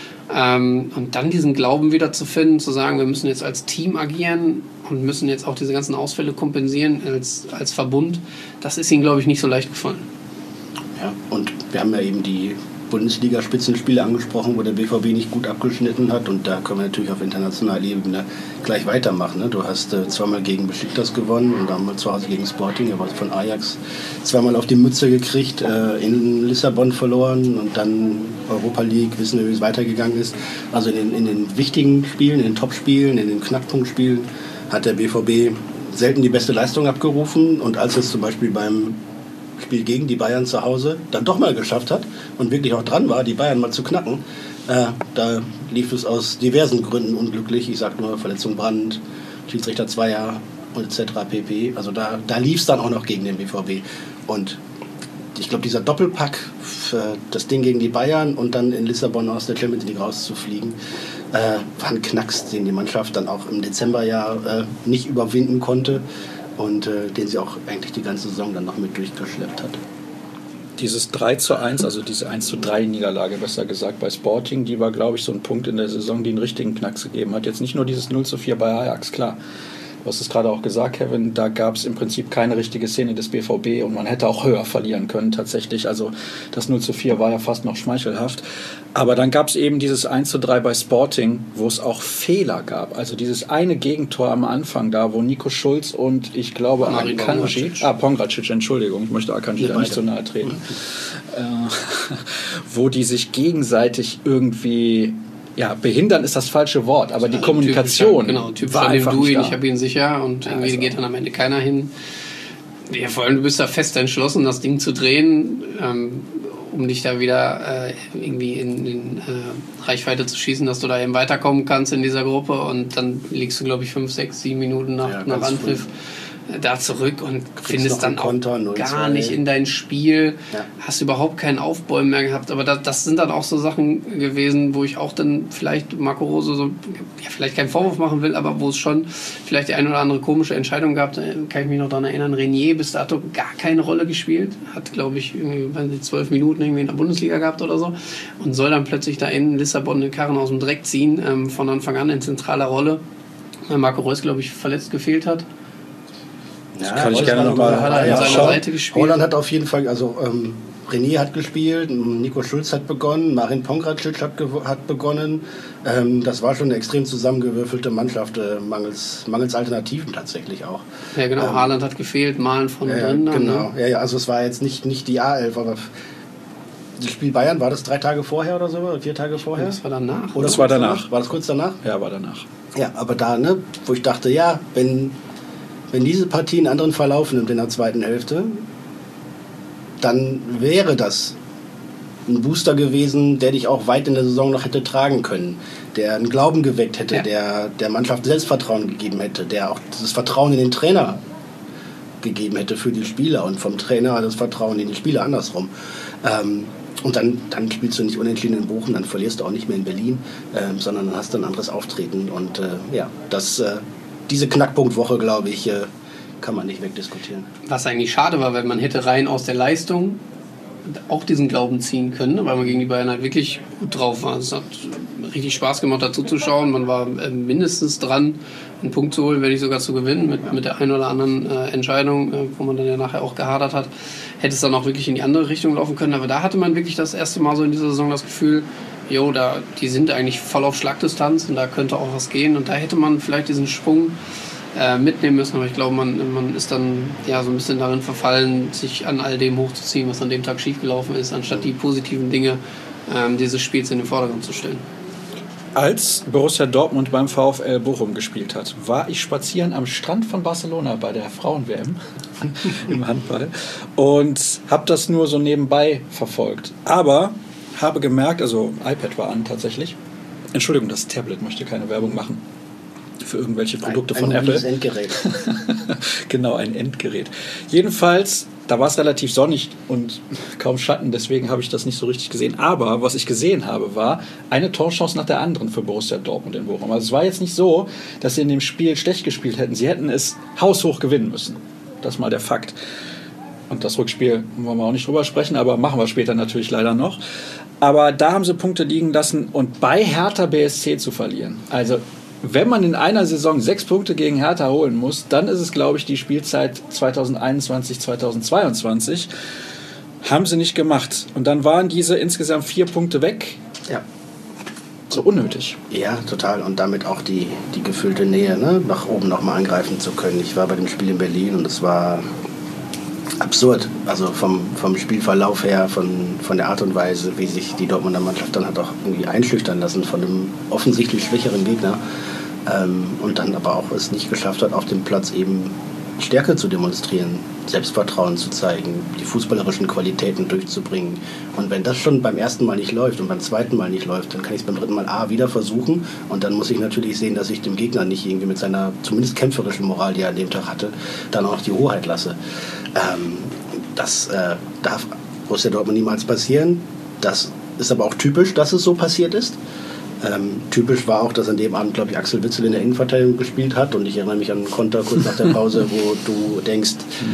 Und dann diesen Glauben wieder zu finden, zu sagen, wir müssen jetzt als Team agieren und müssen jetzt auch diese ganzen Ausfälle kompensieren als Verbund, das ist ihnen, glaube ich, nicht so leicht gefallen. Ja, und wir haben ja eben die Bundesliga-Spitzenspiele angesprochen, wo der BVB nicht gut abgeschnitten hat, und da können wir natürlich auf internationaler Ebene gleich weitermachen. Ne? Du hast zweimal gegen Besiktas gewonnen und dann mal zu Hause gegen Sporting, aber von Ajax zweimal auf die Mütze gekriegt, in Lissabon verloren und dann Europa League, wissen wir, wie es weitergegangen ist. Also in den wichtigen Spielen, in den Topspielen, in den Knackpunktspielen hat der BVB selten die beste Leistung abgerufen, und als es zum Beispiel beim Spiel gegen die Bayern zu Hause dann doch mal geschafft hat und wirklich auch dran war, die Bayern mal zu knacken, da lief es aus diversen Gründen unglücklich. Ich sag nur Verletzung Brandt, Schiedsrichter Zweier und etc. pp. Also da lief es dann auch noch gegen den BVB. Und ich glaube, dieser Doppelpack, das Ding gegen die Bayern und dann in Lissabon aus der Champions League rauszufliegen, war ein Knacks, den die Mannschaft dann auch im Dezemberjahr nicht überwinden konnte. Und den sie auch eigentlich die ganze Saison dann noch mit durchgeschleppt hat. Dieses 3:1, also diese 1:3 Niederlage, besser gesagt, bei Sporting, die war, glaube ich, so ein Punkt in der Saison, die einen richtigen Knacks gegeben hat. Jetzt nicht nur dieses 0:4 bei Ajax, klar. Du hast es gerade auch gesagt, Kevin, da gab es im Prinzip keine richtige Szene des BVB und man hätte auch höher verlieren können tatsächlich. Also das 0:4 war ja fast noch schmeichelhaft. Aber dann gab es eben dieses 1:3 bei Sporting, wo es auch Fehler gab. Also dieses eine Gegentor am Anfang da, wo Nico Schulz und ich glaube Pongracic, Entschuldigung, ich möchte Akanji da nicht so nahe treten. Wo die sich gegenseitig irgendwie... Ja, behindern ist das falsche Wort, aber die Kommunikation war einfach nicht da. Ich habe ihn sicher und irgendwie geht dann am Ende keiner hin. Ja, vor allem, du bist da fest entschlossen, das Ding zu drehen, um dich da wieder irgendwie in Reichweite zu schießen, dass du da eben weiterkommen kannst in dieser Gruppe, und dann liegst du, glaube ich, 5, 6, 7 Minuten nach Anpfiff da zurück und findest dann auch Konter, gar nicht in dein Spiel, hast überhaupt keinen Aufbäumen mehr gehabt, aber das sind dann auch so Sachen gewesen, wo ich auch dann vielleicht Marco Rose so, vielleicht keinen Vorwurf machen will, aber wo es schon vielleicht die eine oder andere komische Entscheidung gab, da kann ich mich noch daran erinnern, Renier bis dato gar keine Rolle gespielt, hat, glaube ich, 12 Minuten irgendwie in der Bundesliga gehabt oder so, und soll dann plötzlich da in Lissabon den Karren aus dem Dreck ziehen, von Anfang an in zentraler Rolle, weil Marco Reus, glaube ich, verletzt gefehlt hat. Das kann ich gerne nochmal schauen. Holland hat auf jeden Fall, also René hat gespielt, Nico Schulz hat begonnen, Marin Pongracic hat begonnen. Das war schon eine extrem zusammengewürfelte Mannschaft, mangels Alternativen tatsächlich auch. Ja, genau, Haaland hat gefehlt, Malen von drin. Genau, ne? Ja, also es war jetzt nicht die A11, aber das Spiel Bayern, war das 3 Tage vorher oder so, oder 4 Tage vorher? Das war danach. Oder das war danach. War das kurz danach? Ja, war danach. Ja, aber da, ne, wo ich dachte, ja, wenn diese Partie einen anderen Verlauf nimmt in der zweiten Hälfte, dann wäre das ein Booster gewesen, der dich auch weit in der Saison noch hätte tragen können, der einen Glauben geweckt hätte, der Mannschaft Selbstvertrauen gegeben hätte, der auch das Vertrauen in den Trainer gegeben hätte für die Spieler und vom Trainer das Vertrauen in die Spieler andersrum. Und dann spielst du nicht unentschieden in Bochum, dann verlierst du auch nicht mehr in Berlin, sondern dann hast du ein anderes Auftreten. Und diese Knackpunktwoche, glaube ich, kann man nicht wegdiskutieren. Was eigentlich schade war, weil man hätte rein aus der Leistung auch diesen Glauben ziehen können, weil man gegen die Bayern halt wirklich gut drauf war. Es hat richtig Spaß gemacht, dazu zu schauen. Man war mindestens dran, einen Punkt zu holen, wenn nicht sogar zu gewinnen, mit der einen oder anderen Entscheidung, wo man dann ja nachher auch gehadert hat. Hätte es dann auch wirklich in die andere Richtung laufen können. Aber da hatte man wirklich das erste Mal so in dieser Saison das Gefühl, die sind eigentlich voll auf Schlagdistanz und da könnte auch was gehen. Und da hätte man vielleicht diesen Sprung mitnehmen müssen, aber ich glaube, man ist dann so ein bisschen darin verfallen, sich an all dem hochzuziehen, was an dem Tag schiefgelaufen ist, anstatt die positiven Dinge dieses Spiels in den Vordergrund zu stellen. Als Borussia Dortmund beim VfL Bochum gespielt hat, war ich spazieren am Strand von Barcelona bei der Frauen-WM im Handball und habe das nur so nebenbei verfolgt. Aber habe gemerkt, also iPad war an tatsächlich, Entschuldigung, das Tablet möchte keine Werbung machen für irgendwelche Produkte von Apple. Ein Endgerät. Genau, ein Endgerät. Jedenfalls, da war es relativ sonnig und kaum Schatten, deswegen habe ich das nicht so richtig gesehen. Aber was ich gesehen habe, war eine Torchance nach der anderen für Borussia Dortmund in Bochum. Also es war jetzt nicht so, dass sie in dem Spiel schlecht gespielt hätten. Sie hätten es haushoch gewinnen müssen. Das ist mal der Fakt. Und das Rückspiel wollen wir auch nicht drüber sprechen, aber machen wir später natürlich leider noch. Aber da haben sie Punkte liegen lassen und bei Hertha BSC zu verlieren. Also wenn man in einer Saison 6 Punkte gegen Hertha holen muss, dann ist es, glaube ich, die Spielzeit 2021, 2022. Haben sie nicht gemacht. Und dann waren diese insgesamt 4 Punkte weg. Ja. So unnötig. Ja, total. Und damit auch die gefühlte Nähe, ne? Nach oben nochmal angreifen zu können. Ich war bei dem Spiel in Berlin und es war absurd. Also vom Spielverlauf her, von der Art und Weise, wie sich die Dortmunder Mannschaft dann hat auch irgendwie einschüchtern lassen von einem offensichtlich schwächeren Gegner. Und dann aber auch es nicht geschafft hat, auf dem Platz eben Stärke zu demonstrieren, Selbstvertrauen zu zeigen, die fußballerischen Qualitäten durchzubringen. Und wenn das schon beim ersten Mal nicht läuft und beim zweiten Mal nicht läuft, dann kann ich es beim dritten Mal wieder versuchen. Und dann muss ich natürlich sehen, dass ich dem Gegner nicht irgendwie mit seiner zumindest kämpferischen Moral, die er an dem Tag hatte, dann auch noch die Hoheit lasse. Das darf Borussia Dortmund niemals passieren. Das ist aber auch typisch, dass es so passiert ist. Typisch war auch, dass an dem Abend, glaube ich, Axel Witsel in der Innenverteidigung gespielt hat. Und ich erinnere mich an einen Konter kurz nach der Pause, wo du denkst,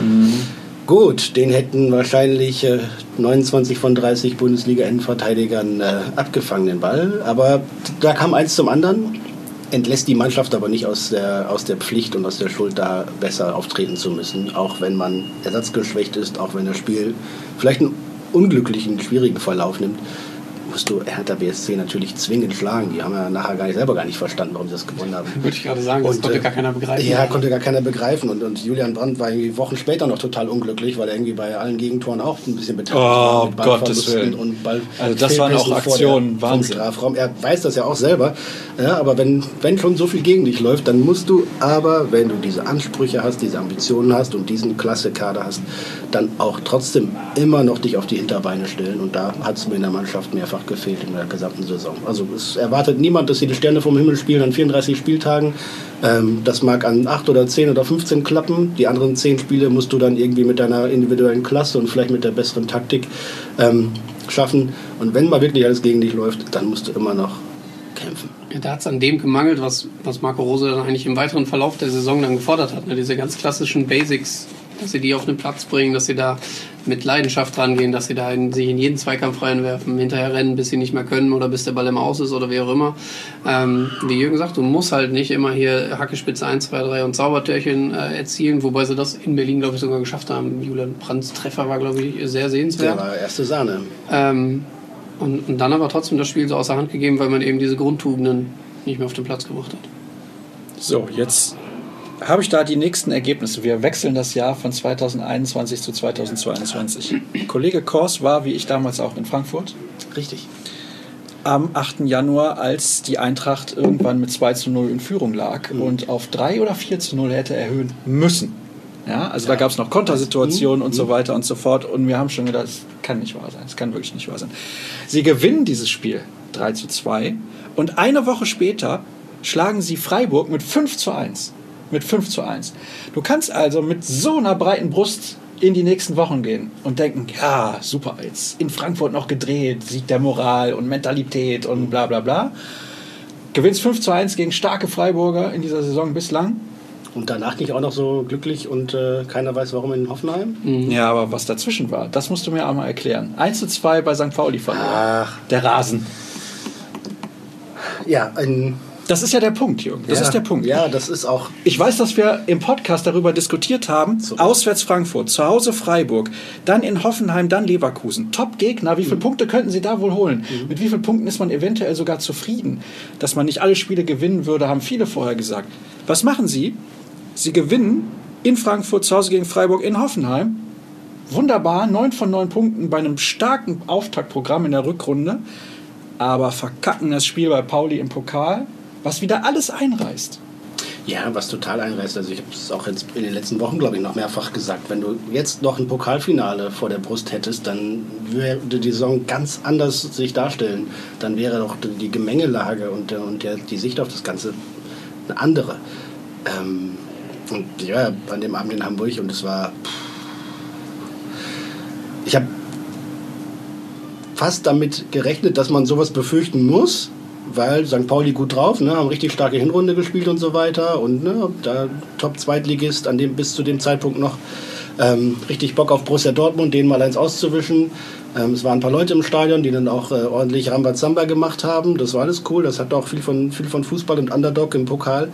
gut, den hätten wahrscheinlich 29 von 30 Bundesliga-Innenverteidigern abgefangen, den Ball. Aber da kam eins zum anderen. Entlässt die Mannschaft aber nicht aus der Pflicht und aus der Schuld, da besser auftreten zu müssen. Auch wenn man ersatzgeschwächt ist, auch wenn das Spiel vielleicht einen unglücklichen, schwierigen Verlauf nimmt, musst du Hertha BSC natürlich zwingend schlagen. Die haben ja nachher selber gar nicht verstanden, warum sie das gewonnen haben. Würde ich gerade sagen, das konnte gar keiner begreifen. Ja, konnte gar keiner begreifen. Und Julian Brandt war irgendwie Wochen später noch total unglücklich, weil er irgendwie bei allen Gegentoren auch ein bisschen beteiligt war. Mit Gottes Willen. Und Ball also das waren auch Aktionen, Wahnsinn. Strafraum. Er weiß das ja auch selber. Ja, aber wenn schon so viel gegen dich läuft, dann musst du aber, wenn du diese Ansprüche hast, diese Ambitionen hast und diesen Klasse-Kader hast, dann auch trotzdem immer noch dich auf die Hinterbeine stellen. Und da hat es mir in der Mannschaft mehrfach gefehlt in der gesamten Saison. Also es erwartet niemand, dass sie die Sterne vom Himmel spielen an 34 Spieltagen. Das mag an 8 oder 10 oder 15 klappen. Die anderen 10 Spiele musst du dann irgendwie mit deiner individuellen Klasse und vielleicht mit der besseren Taktik schaffen. Und wenn mal wirklich alles gegen dich läuft, dann musst du immer noch kämpfen. Ja, da hat es an dem gemangelt, was Marco Rose dann eigentlich im weiteren Verlauf der Saison dann gefordert hat. Ne? Diese ganz klassischen Basics, dass sie die auf den Platz bringen, dass sie da mit Leidenschaft rangehen, dass sie da sich in jeden Zweikampf reinwerfen, hinterher rennen, bis sie nicht mehr können oder bis der Ball im Aus ist oder wie auch immer. Wie Jürgen sagt, du musst halt nicht immer hier Hackespitze 1, 2, 3 und Zaubertörchen erzielen, wobei sie das in Berlin, glaube ich, sogar geschafft haben. Julian Brandts Treffer war, glaube ich, sehr sehenswert. Der war erste Sahne. Und dann aber trotzdem das Spiel so außer Hand gegeben, weil man eben diese Grundtugenden nicht mehr auf den Platz gebracht hat. So, jetzt habe ich da die nächsten Ergebnisse. Wir wechseln das Jahr von 2021 zu 2022. Kollege Kors war, wie ich damals auch, in Frankfurt. Richtig. Am 8. Januar, als die Eintracht irgendwann mit 2:0 in Führung lag und auf 3 oder 4:0 hätte erhöhen müssen. Ja, also da gab es noch Kontersituationen und so weiter und so fort. Und wir haben schon gedacht, das kann nicht wahr sein. Das kann wirklich nicht wahr sein. Sie gewinnen dieses Spiel 3:2 und eine Woche später schlagen sie Freiburg mit 5:1. Mit 5:1. Du kannst also mit so einer breiten Brust in die nächsten Wochen gehen und denken, ja, super, jetzt in Frankfurt noch gedreht, Sieg der Moral und Mentalität und bla bla bla. Gewinnst 5:1 gegen starke Freiburger in dieser Saison bislang. Und danach nicht auch noch so glücklich und keiner weiß warum in Hoffenheim? Ja, aber was dazwischen war, das musst du mir einmal erklären. 1:2 bei St. Pauli verloren. Ach. Der Rasen. Ja, Das ist ja der Punkt, Jürgen. Das ist der Punkt. Ja, das ist auch... Ich weiß, dass wir im Podcast darüber diskutiert haben. So. Auswärts Frankfurt, zu Hause Freiburg, dann in Hoffenheim, dann Leverkusen. Top-Gegner. Wie viele Punkte könnten sie da wohl holen? Mit wie vielen Punkten ist man eventuell sogar zufrieden? Dass man nicht alle Spiele gewinnen würde, haben viele vorher gesagt. Was machen sie? Sie gewinnen in Frankfurt, zu Hause gegen Freiburg, in Hoffenheim. Wunderbar, 9 von 9 Punkten bei einem starken Auftaktprogramm in der Rückrunde. Aber verkacken das Spiel bei Pauli im Pokal, was wieder alles einreißt. Ja, was total einreißt. Also ich habe es auch jetzt in den letzten Wochen, glaube ich, noch mehrfach gesagt. Wenn du jetzt noch ein Pokalfinale vor der Brust hättest, dann würde die Saison ganz anders sich darstellen. Dann wäre doch die Gemengelage und die Sicht auf das Ganze eine andere. Und ja, an dem Abend in Hamburg und es war... Ich habe fast damit gerechnet, dass man sowas befürchten muss, weil St. Pauli gut drauf, ne, haben richtig starke Hinrunde gespielt und so weiter und ne, da Top-Zweitligist, an dem bis zu dem Zeitpunkt noch richtig Bock auf Borussia Dortmund, denen mal eins auszuwischen. Es waren ein paar Leute im Stadion, die dann auch ordentlich Rambazamba gemacht haben. Das war alles cool, das hat auch viel von Fußball und Underdog im Pokal.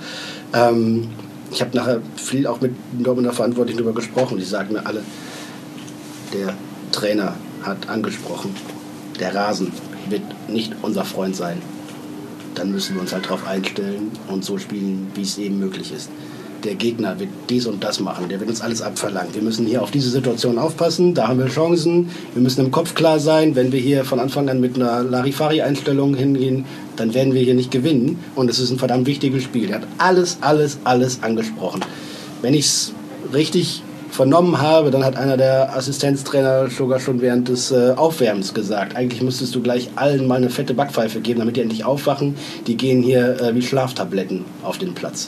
Ich habe nachher viel auch mit Dortmunder Verantwortlichen darüber gesprochen. Die sagen mir alle, der Trainer hat angesprochen, der Rasen wird nicht unser Freund sein. Dann müssen wir uns halt darauf einstellen und so spielen, wie es eben möglich ist. Der Gegner wird dies und das machen, der wird uns alles abverlangen. Wir müssen hier auf diese Situation aufpassen, da haben wir Chancen. Wir müssen im Kopf klar sein, wenn wir hier von Anfang an mit einer Larifari-Einstellung hingehen, dann werden wir hier nicht gewinnen. Und es ist ein verdammt wichtiges Spiel. Er hat alles angesprochen. Wenn ich es richtig vernommen habe, dann hat einer der Assistenztrainer sogar schon während des Aufwärmens gesagt, eigentlich müsstest du gleich allen mal eine fette Backpfeife geben, damit die endlich aufwachen. Die gehen hier wie Schlaftabletten auf den Platz.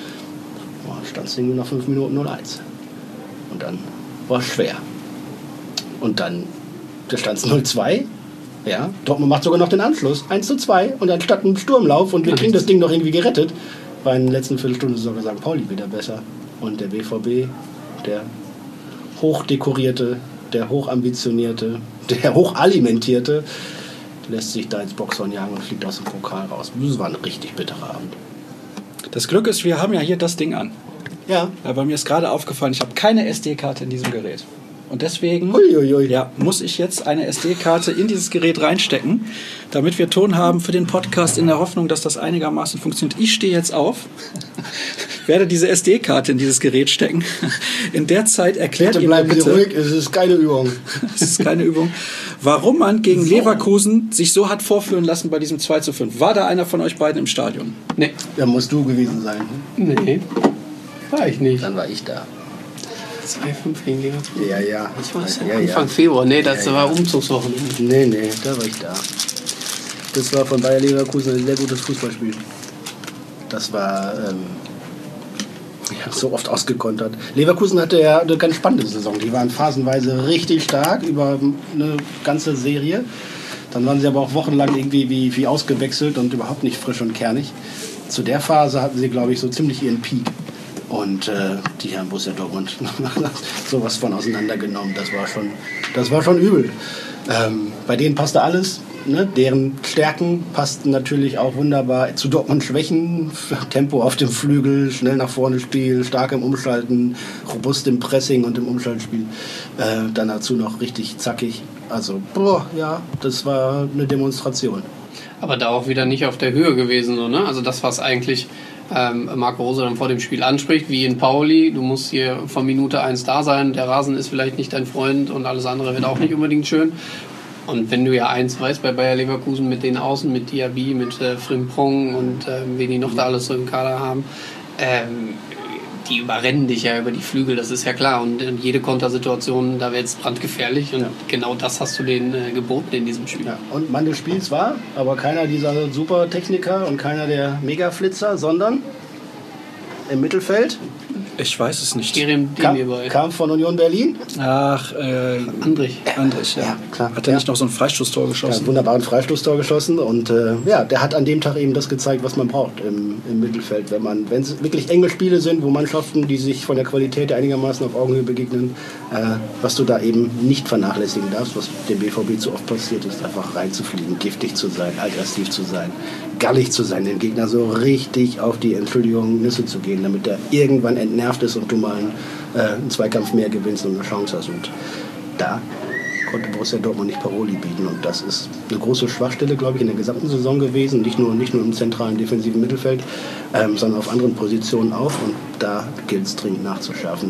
Stand es irgendwie nach 5 Minuten 0-1. Und dann war es schwer. Und dann stand es 0-2. Ja, Dortmund macht sogar noch den Anschluss. 1:2 und dann statt einem Sturmlauf und wir kriegen das Ding noch irgendwie gerettet, war in der letzten Viertelstunde sogar St. Pauli wieder besser. Und der BVB, der hochdekorierte, der hochambitionierte, der hochalimentierte, lässt sich da ins Boxhorn jagen und fliegt aus dem Pokal raus. Das war ein richtig bitterer Abend. Das Glück ist, wir haben ja hier das Ding an. Ja. Aber mir ist gerade aufgefallen, ich habe keine SD-Karte in diesem Gerät. Und deswegen ja, muss ich jetzt eine SD-Karte in dieses Gerät reinstecken, damit wir Ton haben für den Podcast in der Hoffnung, dass das einigermaßen funktioniert. Ich stehe jetzt auf, werde diese SD-Karte in dieses Gerät stecken. In der Zeit erklärt ihr mir bitte, ruhig, es ist keine Übung. Es ist keine Übung, warum man gegen Leverkusen sich so hat vorführen lassen bei diesem 2:5. War da einer von euch beiden im Stadion? Nee. Ja, musst du gewesen sein. Nee, war ich nicht. Dann war ich da. 2:5 gegen Leverkusen. Ja. Ich weiß ja, Anfang Februar. Nee, das war Umzugswochenende. Nee, da war ich da. Das war von Bayer Leverkusen ein sehr gutes Fußballspiel. Das war so oft ausgekontert. Leverkusen hatte ja eine ganz spannende Saison. Die waren phasenweise richtig stark über eine ganze Serie. Dann waren sie aber auch wochenlang irgendwie wie ausgewechselt und überhaupt nicht frisch und kernig. Zu der Phase hatten sie, glaube ich, so ziemlich ihren Peak. Und die haben Borussia Dortmund sowas von auseinandergenommen. Das war schon übel. Bei denen passte alles. Ne? Deren Stärken passten natürlich auch wunderbar zu Dortmunds Schwächen. Tempo auf dem Flügel, schnell nach vorne Spiel, stark im Umschalten, robust im Pressing und im Umschaltspiel. Dann dazu noch richtig zackig. Also, das war eine Demonstration. Aber da auch wieder nicht auf der Höhe gewesen. So, ne? Also das, was eigentlich Marco Rose dann vor dem Spiel anspricht, wie in Pauli, du musst hier von Minute 1 da sein, der Rasen ist vielleicht nicht dein Freund und alles andere wird auch nicht unbedingt schön. Und wenn du ja eins weißt bei Bayer Leverkusen mit den Außen, mit Diaby, mit Frimpong und wen die noch da alles so im Kader haben, die überrennen dich ja über die Flügel, das ist ja klar. Und jede Kontersituation, da wird es brandgefährlich. Und genau das hast du denen geboten in diesem Spiel. Ja, und Mann des Spiels war aber keiner dieser Super-Techniker und keiner der Mega-Flitzer, sondern im Mittelfeld Ich weiß es nicht. Kerem Demirbay. Kam von Union Berlin. Ach, Andrich. Andrich, ja. Ja, klar. Hat er Ja. nicht noch so ein Freistoßtor Ja, geschossen? wunderbaren Freistoßtor geschossen und der hat an dem Tag eben das gezeigt, was man braucht im Mittelfeld. Wenn es wirklich enge Spiele sind, wo Mannschaften, die sich von der Qualität einigermaßen auf Augenhöhe begegnen, was du da eben nicht vernachlässigen darfst, was dem BVB zu oft passiert ist, einfach reinzufliegen, giftig zu sein, aggressiv zu sein, gallig zu sein, den Gegner so richtig auf die Nüsse zu gehen, damit er irgendwann entnervt ist und du mal einen Zweikampf mehr gewinnst und eine Chance hast. Und da konnte Borussia Dortmund nicht Paroli bieten. Und das ist eine große Schwachstelle, glaube ich, in der gesamten Saison gewesen. Nicht nur im zentralen defensiven Mittelfeld, sondern auf anderen Positionen auch. Und da gilt es dringend nachzuschärfen.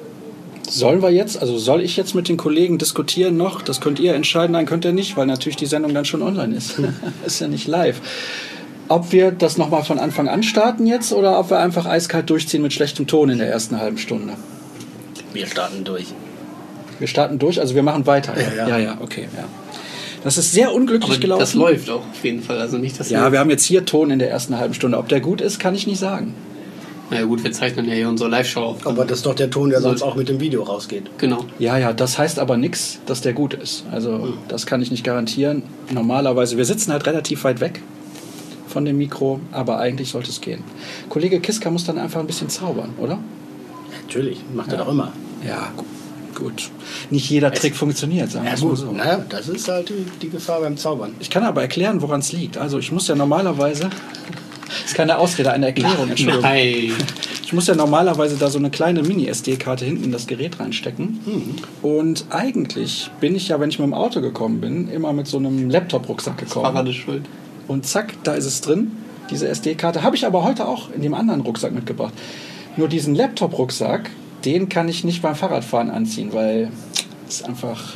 Soll ich jetzt mit den Kollegen diskutieren noch? Das könnt ihr entscheiden, nein, könnt ihr nicht, weil natürlich die Sendung dann schon online ist. Ist ja nicht live. Ob wir das nochmal von Anfang an starten jetzt oder ob wir einfach eiskalt durchziehen mit schlechtem Ton in der ersten halben Stunde? Wir starten durch. Wir starten durch, also wir machen weiter. Ja, okay, ja. Das ist sehr unglücklich Aber gelaufen. das läuft auch auf jeden Fall. Also nicht, dass Ja, wir haben jetzt hier Ton in der ersten halben Stunde. Ob der gut ist, kann ich nicht sagen. Na ja, gut, wir zeichnen ja hier unsere Live-Show auf. Aber das ist doch der Ton, der sonst auch mit dem Video rausgeht. Genau. Ja, das heißt aber nichts, dass der gut ist. Also das kann ich nicht garantieren. Normalerweise, wir sitzen halt relativ weit weg von dem Mikro, aber eigentlich sollte es gehen. Kollege Kiska muss dann einfach ein bisschen zaubern, oder? Natürlich, macht er doch immer. Ja, gut. Nicht jeder Trick funktioniert, sagen wir es mal so. Naja, das ist halt die Gefahr beim Zaubern. Ich kann aber erklären, woran es liegt. Also ich muss ja normalerweise... Das ist keine Ausrede, eine Erklärung, Entschuldigung. Nein. Ich muss ja normalerweise da so eine kleine Mini-SD-Karte hinten in das Gerät reinstecken. Und eigentlich bin ich ja, wenn ich mit dem Auto gekommen bin, immer mit so einem Laptop-Rucksack gekommen. Fahrrad ist schuld. Und zack, da ist es drin, diese SD-Karte. Habe ich aber heute auch in dem anderen Rucksack mitgebracht. Nur diesen Laptop-Rucksack, den kann ich nicht beim Fahrradfahren anziehen, weil es einfach...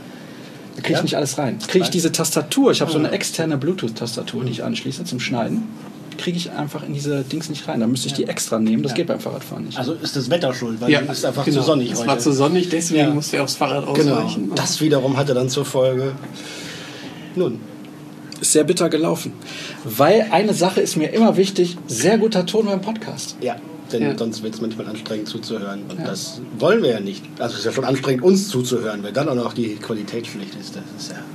Da kriege ich nicht alles rein. Kriege ich diese Tastatur, ich habe so eine externe Bluetooth-Tastatur, die ich anschließe zum Schneiden, kriege ich einfach in diese Dings nicht rein. Da müsste ich die extra nehmen, das geht beim Fahrradfahren nicht. Also ist das Wetter schuld, weil es ist einfach zu sonnig Es heute. war zu sonnig, deswegen Ja. musste er aufs Fahrrad Genau. ausweichen. Das wiederum hatte dann zur Folge. Nun, Ist sehr bitter gelaufen. Weil eine Sache ist mir immer wichtig, sehr guter Ton beim Podcast. ja, denn Ja. sonst wird es manchmal anstrengend zuzuhören. Und das wollen wir ja nicht. Also es ist ja schon anstrengend, uns zuzuhören, weil dann auch noch die Qualität schlecht ist. Das ist ja.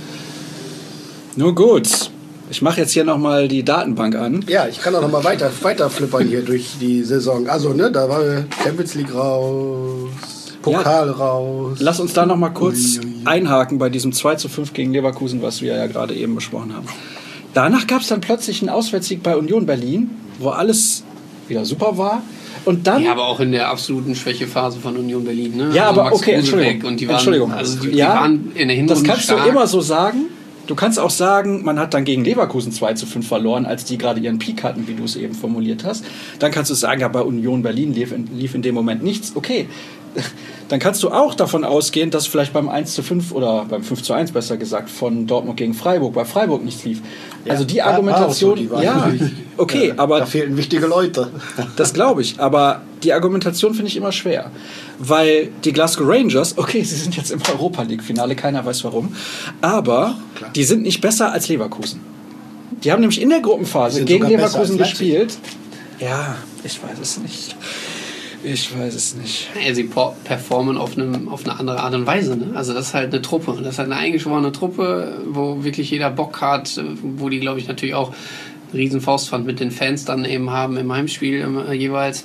Nur gut. Ich mache jetzt hier nochmal die Datenbank an. Ja, ich kann auch noch mal weiter flippern hier durch die Saison. Also, ne, da war Champions League raus, Pokal raus. Lass uns da nochmal kurz einhaken bei diesem 2:5 gegen Leverkusen, was wir ja gerade eben besprochen haben. Danach gab es dann plötzlich einen Auswärtssieg bei Union Berlin, wo alles wieder super war. Und dann... Ja, aber auch in der absoluten Schwächephase von Union Berlin. Ne? Ja, Also aber Max okay, Kruse Entschuldigung. weg und die waren, Entschuldigung. Also die Ja, waren in der Hinrunde das kannst stark. du immer so sagen. Du kannst auch sagen, man hat dann gegen Leverkusen 2:5 verloren, als die gerade ihren Peak hatten, wie du es eben formuliert hast. Dann kannst du sagen, ja, bei Union Berlin lief in dem Moment nichts. Okay, dann kannst du auch davon ausgehen, dass vielleicht beim 1:5 oder beim 5:1 besser gesagt von Dortmund gegen Freiburg, bei Freiburg nichts lief. Also die Argumentation, die waren ja, natürlich- okay, aber Da fehlten wichtige Leute. das glaube ich, aber die Argumentation finde ich immer schwer. Weil die Glasgow Rangers, okay, sie sind jetzt im Europa-League-Finale, keiner weiß warum, aber die sind nicht besser als Leverkusen. Die haben nämlich in der Gruppenphase sind gegen sogar besser Leverkusen als Leipzig. gespielt. Ja, ich weiß es nicht. Ich weiß es nicht. Ja, sie performen auf eine andere Art und Weise. Ne? Also das ist halt eine Truppe. Das ist halt eine eingeschworene Truppe, wo wirklich jeder Bock hat, wo die, glaube ich, natürlich auch einen riesen Faustpfand mit den Fans dann eben haben im Heimspiel jeweils.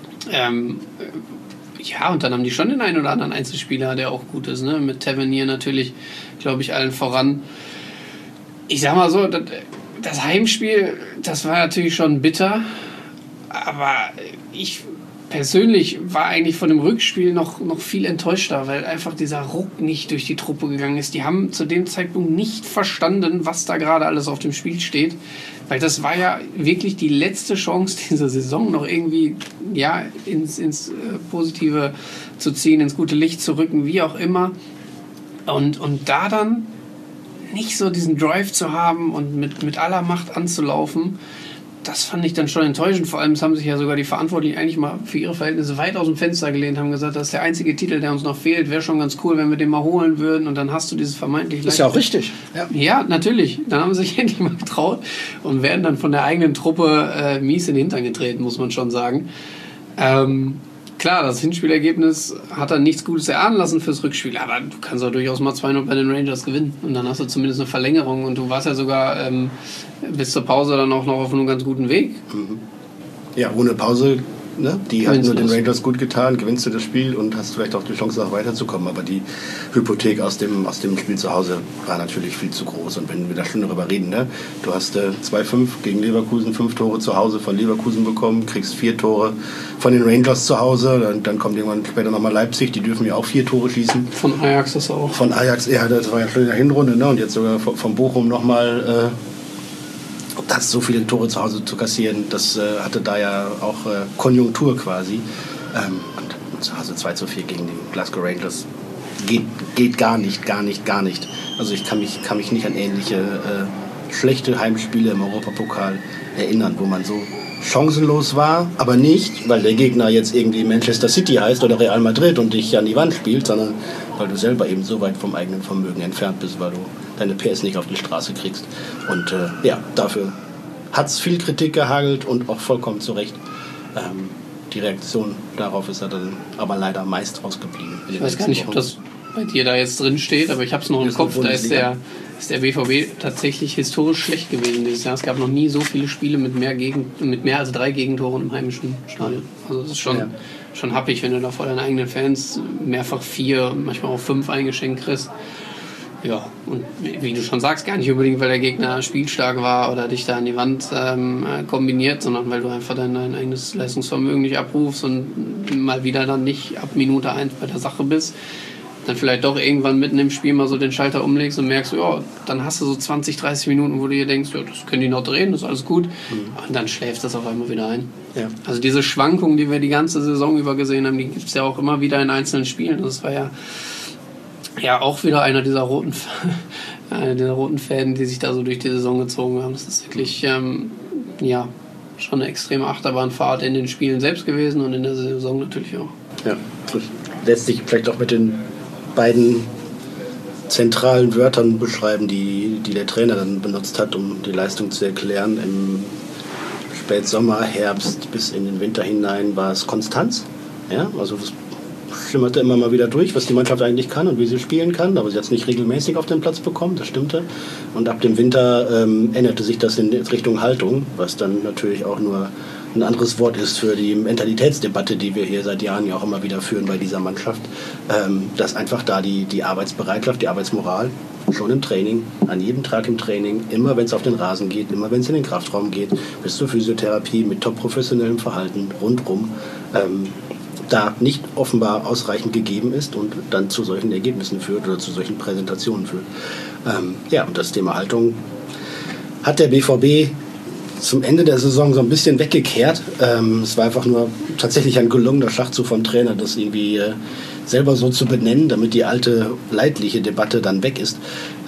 Ja, und dann haben die schon den einen oder anderen Einzelspieler, der auch gut ist. Ne? Mit Tavernier natürlich, glaube ich, allen voran. Ich sag mal so, das Heimspiel, das war natürlich schon bitter, aber ich persönlich war eigentlich von dem Rückspiel noch viel enttäuschter, weil einfach dieser Ruck nicht durch die Truppe gegangen ist. Die haben zu dem Zeitpunkt nicht verstanden, was da gerade alles auf dem Spiel steht, weil das war ja wirklich die letzte Chance dieser Saison, noch irgendwie ja, ins Positive zu ziehen, ins gute Licht zu rücken, wie auch immer. Und da dann nicht so diesen Drive zu haben und mit aller Macht anzulaufen, das fand ich dann schon enttäuschend. Vor allem haben sich ja sogar die Verantwortlichen eigentlich mal für ihre Verhältnisse weit aus dem Fenster gelehnt, haben gesagt, das ist der einzige Titel, der uns noch fehlt. Wäre schon ganz cool, wenn wir den mal holen würden. Und dann hast du dieses vermeintlich... Ist ja auch richtig. Ja, natürlich. Dann haben sie sich endlich mal getraut und werden dann von der eigenen Truppe mies in den Hintern getreten, muss man schon sagen. klar, das Hinspielergebnis hat dann nichts Gutes erahnen lassen fürs Rückspiel, aber du kannst auch durchaus mal 2-0 bei den Rangers gewinnen und dann hast du zumindest eine Verlängerung und du warst ja sogar bis zur Pause dann auch noch auf einem ganz guten Weg. Ja, ohne Pause, ne? Die hat nur den Rangers gut getan, gewinnst du das Spiel und hast vielleicht auch die Chance, auch weiterzukommen. Aber die Hypothek aus dem Spiel zu Hause war natürlich viel zu groß. Und wenn wir da schon darüber reden, ne? Du hast 2-5 gegen Leverkusen, 5 Tore zu Hause von Leverkusen bekommen, kriegst 4 Tore von den Rangers zu Hause. Dann kommt irgendwann später nochmal Leipzig, die dürfen ja auch 4 Tore schießen. Von Ajax das auch. Von Ajax, ja, das war ja schon in der Hinrunde, ne? Und jetzt sogar von Bochum nochmal... das so viele Tore zu Hause zu kassieren, das hatte da ja auch Konjunktur quasi. Und zu Hause 2-4 gegen die Glasgow Rangers geht gar nicht. Also ich kann mich nicht an ähnliche schlechte Heimspiele im Europapokal erinnern, wo man so chancenlos war, aber nicht, weil der Gegner jetzt irgendwie Manchester City heißt oder Real Madrid und dich an die Wand spielt, sondern weil du selber eben so weit vom eigenen Vermögen entfernt bist, weil du deine PS nicht auf die Straße kriegst. Und dafür hat es viel Kritik gehagelt und auch vollkommen zu Recht. Die Reaktion darauf ist ja dann aber leider meist ausgeblieben. Ich weiß gar nicht, ob das bei dir da jetzt drin steht, aber ich habe es noch im Kopf, da ist der BVB tatsächlich historisch schlecht gewesen dieses Jahr. Es gab noch nie so viele Spiele mit mehr als 3 Gegentoren im heimischen Stadion. Also das ist schon happig, wenn du da vor deinen eigenen Fans mehrfach 4, manchmal auch 5 eingeschenkt kriegst. Ja, und wie du schon sagst, gar nicht unbedingt, weil der Gegner spielstark war oder dich da an die Wand kombiniert, sondern weil du einfach dein eigenes Leistungsvermögen nicht abrufst und mal wieder dann nicht ab Minute 1 bei der Sache bist. Dann vielleicht doch irgendwann mitten im Spiel mal so den Schalter umlegst und merkst, ja, dann hast du so 20, 30 Minuten, wo du dir denkst, ja, das können die noch drehen, das ist alles gut. Und dann schläft das auf einmal wieder ein. Ja. Also diese Schwankungen, die wir die ganze Saison über gesehen haben, die gibt es ja auch immer wieder in einzelnen Spielen. Das war ja auch wieder einer dieser roten Fäden, die sich da so durch die Saison gezogen haben. Das ist wirklich schon eine extreme Achterbahnfahrt in den Spielen selbst gewesen und in der Saison natürlich auch. Ja, das lässt sich vielleicht auch mit den beiden zentralen Wörtern beschreiben, die der Trainer dann benutzt hat, um die Leistung zu erklären. Im Spätsommer, Herbst bis in den Winter hinein war es Konstanz. Ja, also das schimmerte immer mal wieder durch, was die Mannschaft eigentlich kann und wie sie spielen kann, aber sie hat es nicht regelmäßig auf den Platz bekommen, das stimmte. Und ab dem Winter änderte sich das in Richtung Haltung, was dann natürlich auch nur ein anderes Wort ist für die Mentalitätsdebatte, die wir hier seit Jahren ja auch immer wieder führen bei dieser Mannschaft, dass einfach da die Arbeitsbereitschaft, die Arbeitsmoral schon im Training, an jedem Tag im Training, immer wenn es auf den Rasen geht, immer wenn es in den Kraftraum geht, bis zur Physiotherapie mit top professionellem Verhalten rundrum, da nicht offenbar ausreichend gegeben ist und dann zu solchen Ergebnissen führt oder zu solchen Präsentationen führt. Und das Thema Haltung hat der BVB zum Ende der Saison so ein bisschen weggekehrt. Es war einfach nur tatsächlich ein gelungener Schachzug vom Trainer, das irgendwie selber so zu benennen, damit die alte leidliche Debatte dann weg ist.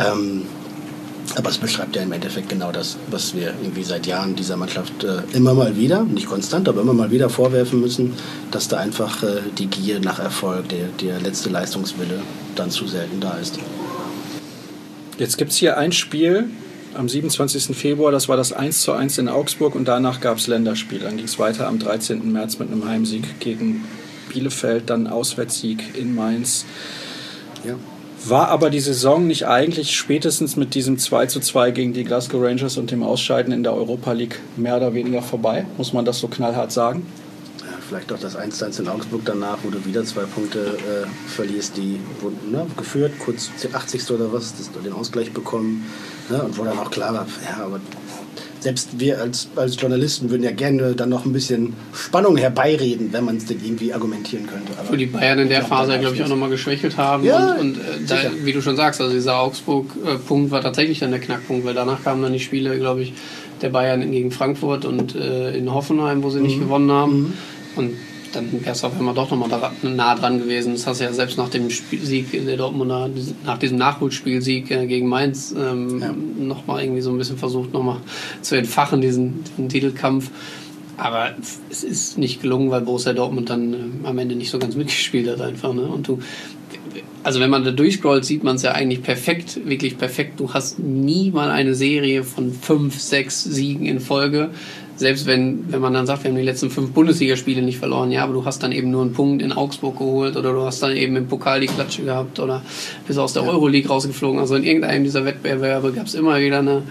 Aber es beschreibt ja im Endeffekt genau das, was wir irgendwie seit Jahren dieser Mannschaft immer mal wieder, nicht konstant, aber immer mal wieder vorwerfen müssen, dass da einfach die Gier nach Erfolg, der letzte Leistungswille dann zu selten da ist. Jetzt gibt es hier ein Spiel am 27. Februar, das war das 1:1 in Augsburg und danach gab es Länderspiel. Dann ging es weiter am 13. März mit einem Heimsieg gegen Bielefeld, dann Auswärtssieg in Mainz. Ja. War aber die Saison nicht eigentlich spätestens mit diesem 2:2 gegen die Glasgow Rangers und dem Ausscheiden in der Europa League mehr oder weniger vorbei? Muss man das so knallhart sagen? Ja, vielleicht auch das 1:1 in Augsburg danach, wo du wieder 2 Punkte verlierst, die wurden geführt, kurz 80. oder was, den Ausgleich bekommen. Ne, und wo dann auch klar war, ja, aber selbst wir als Journalisten würden ja gerne dann noch ein bisschen Spannung herbeireden, wenn man es denn irgendwie argumentieren könnte. Aber wo die Bayern in der Phase, glaube ich, auch nochmal geschwächelt haben. Ja, und da, wie du schon sagst, also dieser Augsburg-Punkt war tatsächlich dann der Knackpunkt, weil danach kamen dann die Spiele, glaube ich, der Bayern gegen Frankfurt und in Hoffenheim, wo sie nicht gewonnen haben. Und dann wäre es auf einmal doch nochmal nah dran gewesen. Das hast du ja selbst nach dem Sieg der Dortmunder, nach diesem Nachholspielsieg gegen Mainz nochmal irgendwie so ein bisschen versucht, nochmal zu entfachen, diesen Titelkampf. Aber es ist nicht gelungen, weil Borussia Dortmund dann am Ende nicht so ganz mitgespielt hat einfach. Ne? Und also wenn man da durchscrollt, sieht man es ja eigentlich perfekt, wirklich perfekt. Du hast nie mal eine Serie von 5, 6 Siegen in Folge. selbst wenn man dann sagt, wir haben die letzten 5 Bundesligaspiele nicht verloren, ja, aber du hast dann eben nur einen Punkt in Augsburg geholt oder du hast dann eben im Pokal die Klatsche gehabt oder bist aus der Euroleague rausgeflogen. Also in irgendeinem dieser Wettbewerbe gab es immer wieder eine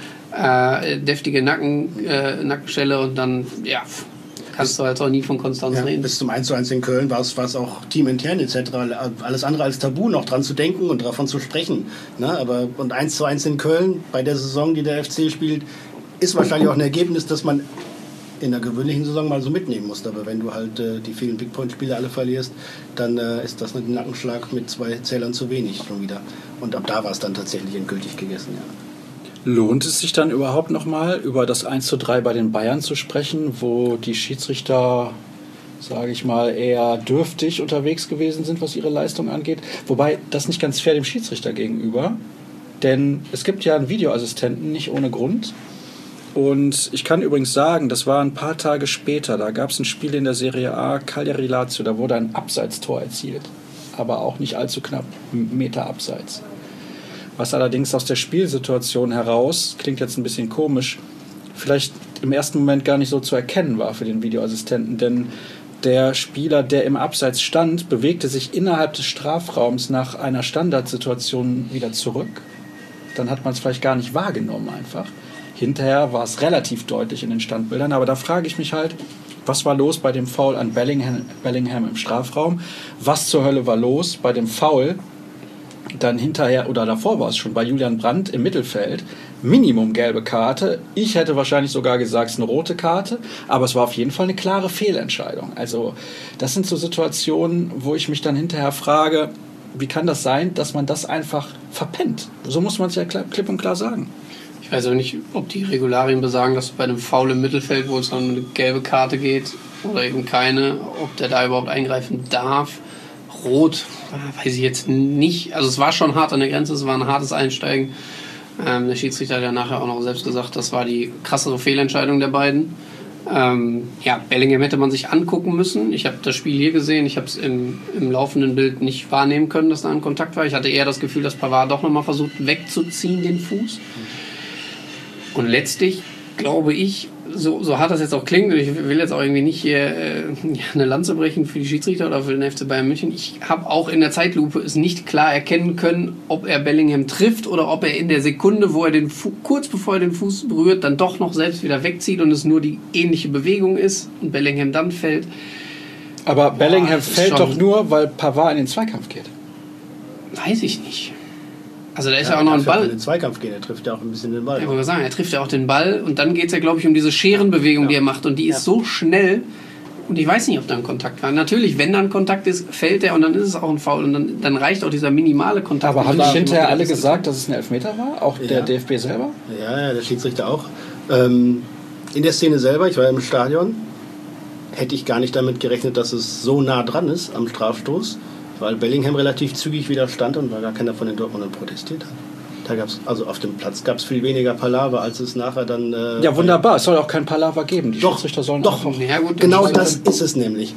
deftige Nackenschelle und dann, ja, kannst du halt auch nie von Konstanz reden. Bis zum 1:1 in Köln war es auch teamintern etc. alles andere als tabu, noch dran zu denken und davon zu sprechen. Ne? Aber und 1:1 in Köln bei der Saison, die der FC spielt, ist wahrscheinlich auch ein Ergebnis, das man in der gewöhnlichen Saison mal so mitnehmen muss. Aber wenn du halt die vielen Big-Point-Spiele alle verlierst, dann ist das ein Nackenschlag mit 2 Zählern zu wenig schon wieder. Und ab da war es dann tatsächlich endgültig gegessen, ja. Lohnt es sich dann überhaupt nochmal über das 1:3 bei den Bayern zu sprechen, wo die Schiedsrichter, sage ich mal, eher dürftig unterwegs gewesen sind, was ihre Leistung angeht? Wobei, das nicht ganz fair dem Schiedsrichter gegenüber, denn es gibt ja einen Videoassistenten nicht ohne Grund. Und ich kann übrigens sagen, das war ein paar Tage später, da gab es ein Spiel in der Serie A, Cagliari-Lazio, da wurde ein Abseitstor erzielt, aber auch nicht allzu knapp, einen Meter abseits. Was allerdings aus der Spielsituation heraus, klingt jetzt ein bisschen komisch, vielleicht im ersten Moment gar nicht so zu erkennen war für den Videoassistenten, denn der Spieler, der im Abseits stand, bewegte sich innerhalb des Strafraums nach einer Standardsituation wieder zurück. Dann hat man es vielleicht gar nicht wahrgenommen einfach. Hinterher war es relativ deutlich in den Standbildern, aber da frage ich mich halt, was war los bei dem Foul an Bellingham im Strafraum? Was zur Hölle war los bei dem Foul dann hinterher, oder davor war es schon, bei Julian Brandt im Mittelfeld? Minimum gelbe Karte. Ich hätte wahrscheinlich sogar gesagt, es ist eine rote Karte, aber es war auf jeden Fall eine klare Fehlentscheidung. Also das sind so Situationen, wo ich mich dann hinterher frage, wie kann das sein, dass man das einfach verpennt? So muss man es ja klipp und klar sagen. Ich weiß auch nicht, ob die Regularien besagen, dass bei einem Foul im Mittelfeld, wo es dann um eine gelbe Karte geht oder eben keine, ob der da überhaupt eingreifen darf. Rot, weiß ich jetzt nicht. Also es war schon hart an der Grenze, es war ein hartes Einsteigen. Der Schiedsrichter hat ja nachher auch noch selbst gesagt, das war die krassere Fehlentscheidung der beiden. Bellingham hätte man sich angucken müssen. Ich habe das Spiel hier gesehen, ich habe es im laufenden Bild nicht wahrnehmen können, dass da ein Kontakt war. Ich hatte eher das Gefühl, dass Pavard doch nochmal versucht wegzuziehen, den Fuß. Und letztlich glaube ich, so hart das jetzt auch klingt, und ich will jetzt auch irgendwie nicht hier eine Lanze brechen für die Schiedsrichter oder für den FC Bayern München. Ich habe auch in der Zeitlupe es nicht klar erkennen können, ob er Bellingham trifft oder ob er in der Sekunde, wo er kurz bevor er den Fuß berührt, dann doch noch selbst wieder wegzieht und es nur die ähnliche Bewegung ist und Bellingham dann fällt. Aber Bellingham fällt doch nur, weil Pavard in den Zweikampf geht. Weiß ich nicht. Also da ist ja auch noch ein Ball. In den Zweikampf gehen, er trifft ja auch ein bisschen den Ball. Ich wollte sagen, er trifft ja auch den Ball und dann geht es ja, glaube ich, um diese Scherenbewegung, die er macht und die ist so schnell und ich weiß nicht, ob da ein Kontakt war. Natürlich, wenn da ein Kontakt ist, fällt er und dann ist es auch ein Foul und dann reicht auch dieser minimale Kontakt. Aber haben nicht hinterher alle gesagt, dass es ein Elfmeter war? Auch der DFB selber? Ja, der Schiedsrichter auch. In der Szene selber, ich war im Stadion, hätte ich gar nicht damit gerechnet, dass es so nah dran ist am Strafstoß. Weil Bellingham relativ zügig widerstand und weil gar keiner von den Dortmundern protestiert hat. Da gab's, also auf dem Platz gab es viel weniger Palaver, als es nachher dann... ja, wunderbar. Es soll auch kein Palaver geben. Die Schiedsrichter sollen doch. Auch... Ja, gut, genau das ist es nämlich.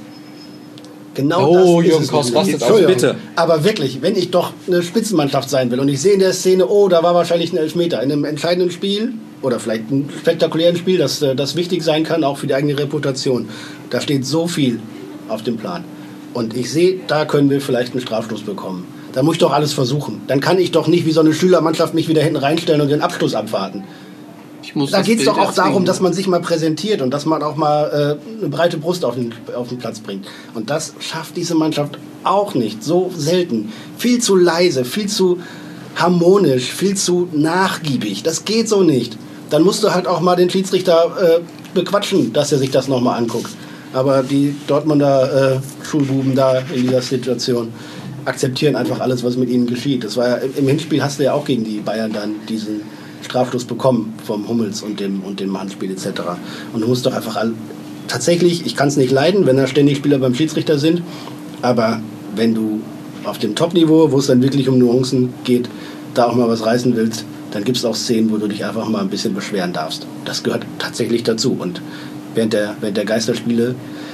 Genau Jürgen Kost rastet aus, bitte. Aber wirklich, wenn ich doch eine Spitzenmannschaft sein will und ich sehe in der Szene, da war wahrscheinlich ein Elfmeter in einem entscheidenden Spiel oder vielleicht einem spektakulären Spiel, das wichtig sein kann, auch für die eigene Reputation. Da steht so viel auf dem Plan. Und ich sehe, da können wir vielleicht einen Strafstoß bekommen. Da muss ich doch alles versuchen. Dann kann ich doch nicht wie so eine Schülermannschaft mich wieder hinten reinstellen und den Abschluss abwarten. Da geht es doch auch darum, dass man sich mal präsentiert und dass man auch mal eine breite Brust auf den Platz bringt. Und das schafft diese Mannschaft auch nicht. So selten. Viel zu leise, viel zu harmonisch, viel zu nachgiebig. Das geht so nicht. Dann musst du halt auch mal den Schiedsrichter bequatschen, dass er sich das nochmal anguckt. Aber die Dortmunder Schulbuben da in dieser Situation akzeptieren einfach alles, was mit ihnen geschieht. Das war ja, im Hinspiel hast du ja auch gegen die Bayern dann diesen Strafstoß bekommen vom Hummels und dem Handspiel etc. Und du musst doch einfach tatsächlich, ich kann es nicht leiden, wenn da ständig Spieler beim Schiedsrichter sind, aber wenn du auf dem Top-Niveau, wo es dann wirklich um Nuancen geht, da auch mal was reißen willst, dann gibt es auch Szenen, wo du dich einfach mal ein bisschen beschweren darfst. Das gehört tatsächlich dazu. Und während der Geisterspiele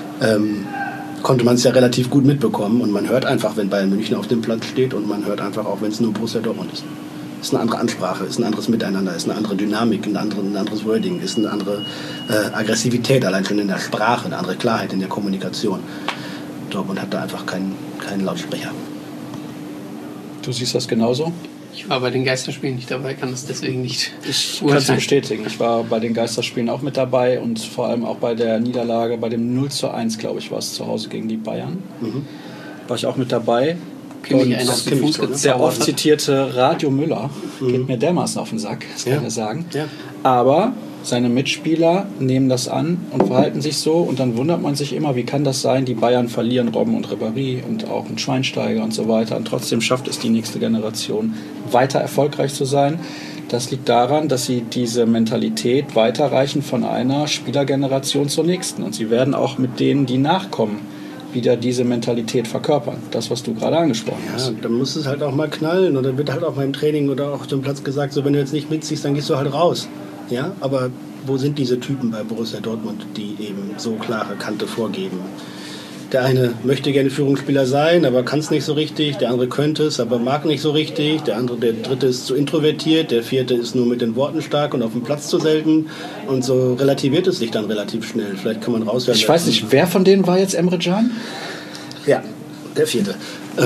konnte man es ja relativ gut mitbekommen und man hört einfach, wenn Bayern München auf dem Platz steht und man hört einfach auch, wenn es nur Borussia Dortmund ist. Ist eine andere Ansprache, ist ein anderes Miteinander, ist eine andere Dynamik, ein anderes Wording, ist eine andere Aggressivität, allein schon in der Sprache, eine andere Klarheit in der Kommunikation. Dortmund hat da einfach keinen Lautsprecher. Du siehst das genauso? Ich war bei den Geisterspielen nicht dabei, kann das deswegen nicht Ich kann es bestätigen. Ich war bei den Geisterspielen auch mit dabei und vor allem auch bei der Niederlage, bei dem 0:1, glaube ich, war es zu Hause gegen die Bayern. War ich auch mit dabei. Kimmich einen auf den Fuß gezaubert. Der oft zitierte Radio Müller geht mir dermaßen auf den Sack, das kann ich sagen. Ja. Aber seine Mitspieler nehmen das an und verhalten sich so und dann wundert man sich immer, wie kann das sein, die Bayern verlieren Robben und Ribéry und auch ein Schweinsteiger und so weiter und trotzdem schafft es die nächste Generation weiter erfolgreich zu sein. Das liegt daran, dass sie diese Mentalität weiterreichen von einer Spielergeneration zur nächsten und sie werden auch mit denen, die nachkommen, wieder diese Mentalität verkörpern. Das, was du gerade angesprochen hast. Ja, dann muss es halt auch mal knallen oder wird halt auch mal im Training oder auch auf dem Platz gesagt, so wenn du jetzt nicht mitziehst, dann gehst du halt raus. Ja, aber wo sind diese Typen bei Borussia Dortmund, die eben so klare Kante vorgeben? Der eine möchte gerne Führungsspieler sein, aber kann es nicht so richtig. Der andere könnte es, aber mag nicht so richtig. Der dritte ist zu introvertiert. Der vierte ist nur mit den Worten stark und auf dem Platz zu selten. Und so relativiert es sich dann relativ schnell. Vielleicht kann man raushören. Ich weiß nicht, wer von denen war jetzt Emre Can? Ja, der vierte.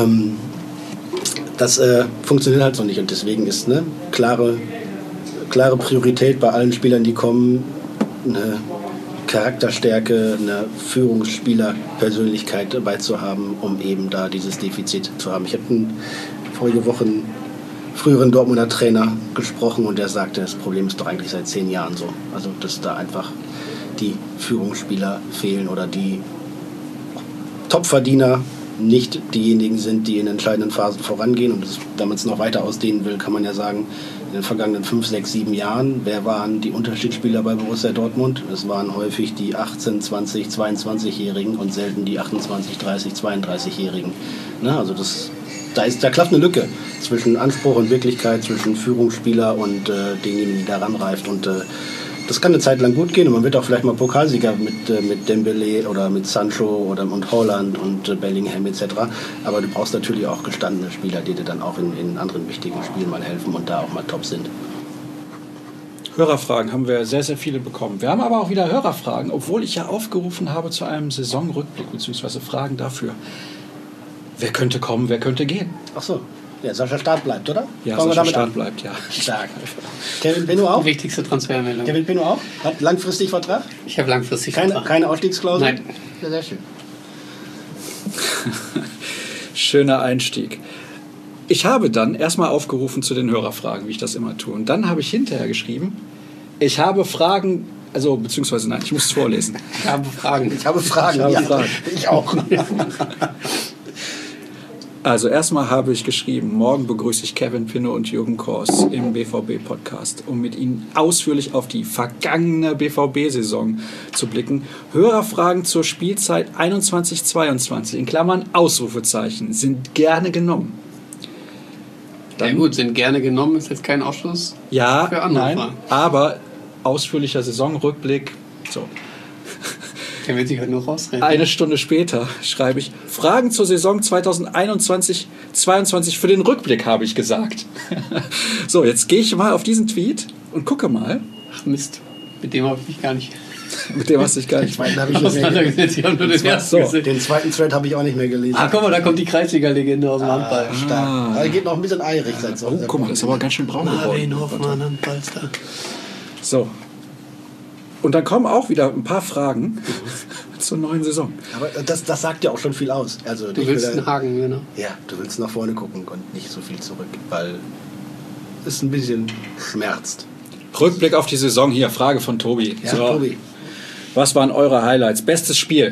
Das funktioniert halt so nicht. Und deswegen ist eine klare Priorität bei allen Spielern, die kommen, eine Charakterstärke, eine Führungsspielerpersönlichkeit dabei zu haben, um eben da dieses Defizit zu haben. Ich habe vorige Woche einen früheren Dortmunder Trainer gesprochen und der sagte, das Problem ist doch eigentlich seit 10 Jahren so. Also dass da einfach die Führungsspieler fehlen oder die Topverdiener nicht diejenigen sind, die in entscheidenden Phasen vorangehen. Und wenn man es noch weiter ausdehnen will, kann man ja sagen, in den vergangenen 5, 6, 7 Jahren, wer waren die Unterschiedsspieler bei Borussia Dortmund? Es waren häufig die 18, 20, 22-Jährigen und selten die 28, 30, 32-Jährigen. Also da klafft eine Lücke zwischen Anspruch und Wirklichkeit, zwischen Führungsspieler und denjenigen, die da ranreift. Und das kann eine Zeit lang gut gehen und man wird auch vielleicht mal Pokalsieger mit Dembele oder mit Sancho und Haaland und Bellingham etc. Aber du brauchst natürlich auch gestandene Spieler, die dir dann auch in anderen wichtigen Spielen mal helfen und da auch mal top sind. Hörerfragen haben wir sehr, sehr viele bekommen. Wir haben aber auch wieder Hörerfragen, obwohl ich ja aufgerufen habe zu einem Saisonrückblick bzw. Fragen dafür. Wer könnte kommen, wer könnte gehen? Ach so. Ja, Sascha Start bleibt, oder? Ja, Sascha Start bleibt, ja. Stark. Kevin Benno auch? Wichtigste Transfermeldung. Kevin Benno auch? Hat langfristig Vertrag? Ich habe langfristig Vertrag. Keine Ausstiegsklausel? Nein. Ja, sehr schön. Schöner Einstieg. Ich habe dann erstmal aufgerufen zu den Hörerfragen, wie ich das immer tue. Und dann habe ich hinterher geschrieben, ich habe Fragen, also beziehungsweise nein, ich muss es vorlesen. Ich habe Fragen. Ich habe Fragen. Ich auch. Also erstmal habe ich geschrieben, morgen begrüße ich Kevin Pinnow und Jürgen Kors im BVB-Podcast, um mit ihnen ausführlich auf die vergangene BVB-Saison zu blicken. Hörerfragen zur Spielzeit 21/22, in Klammern Ausrufezeichen, sind gerne genommen. Ja gut, sind gerne genommen, ist jetzt kein Ausschluss für andere Fragen. Aber ausführlicher Saisonrückblick, so. Der will sich halt nur rausreden. Eine Stunde später schreibe ich, Fragen zur Saison 2021/22 für den Rückblick, habe ich gesagt. So, jetzt gehe ich mal auf diesen Tweet und gucke mal. Ach Mist, mit dem habe ich mich gar nicht... Mit dem hast du dich gar nicht auseinandergesetzt. Ich habe nur den ersten gesehen. Den zweiten Thread habe ich auch nicht mehr gelesen. Ah, guck mal, da kommt die Kreisliga-Legende aus dem Handball. Stark. Aber er geht noch ein bisschen eierig seit so. Oh, guck mal, das ist aber ganz schön braun geworden. Marvin Hoffmann, Handballstar. So. Und dann kommen auch wieder ein paar Fragen zur neuen Saison. Aber das sagt ja auch schon viel aus. Also, du willst einen Haken, genau. Ja, du willst nach vorne gucken und nicht so viel zurück, weil es ein bisschen schmerzt. Rückblick auf die Saison hier, Frage von Tobi. Ja, so. Tobi. Was waren eure Highlights? Bestes Spiel?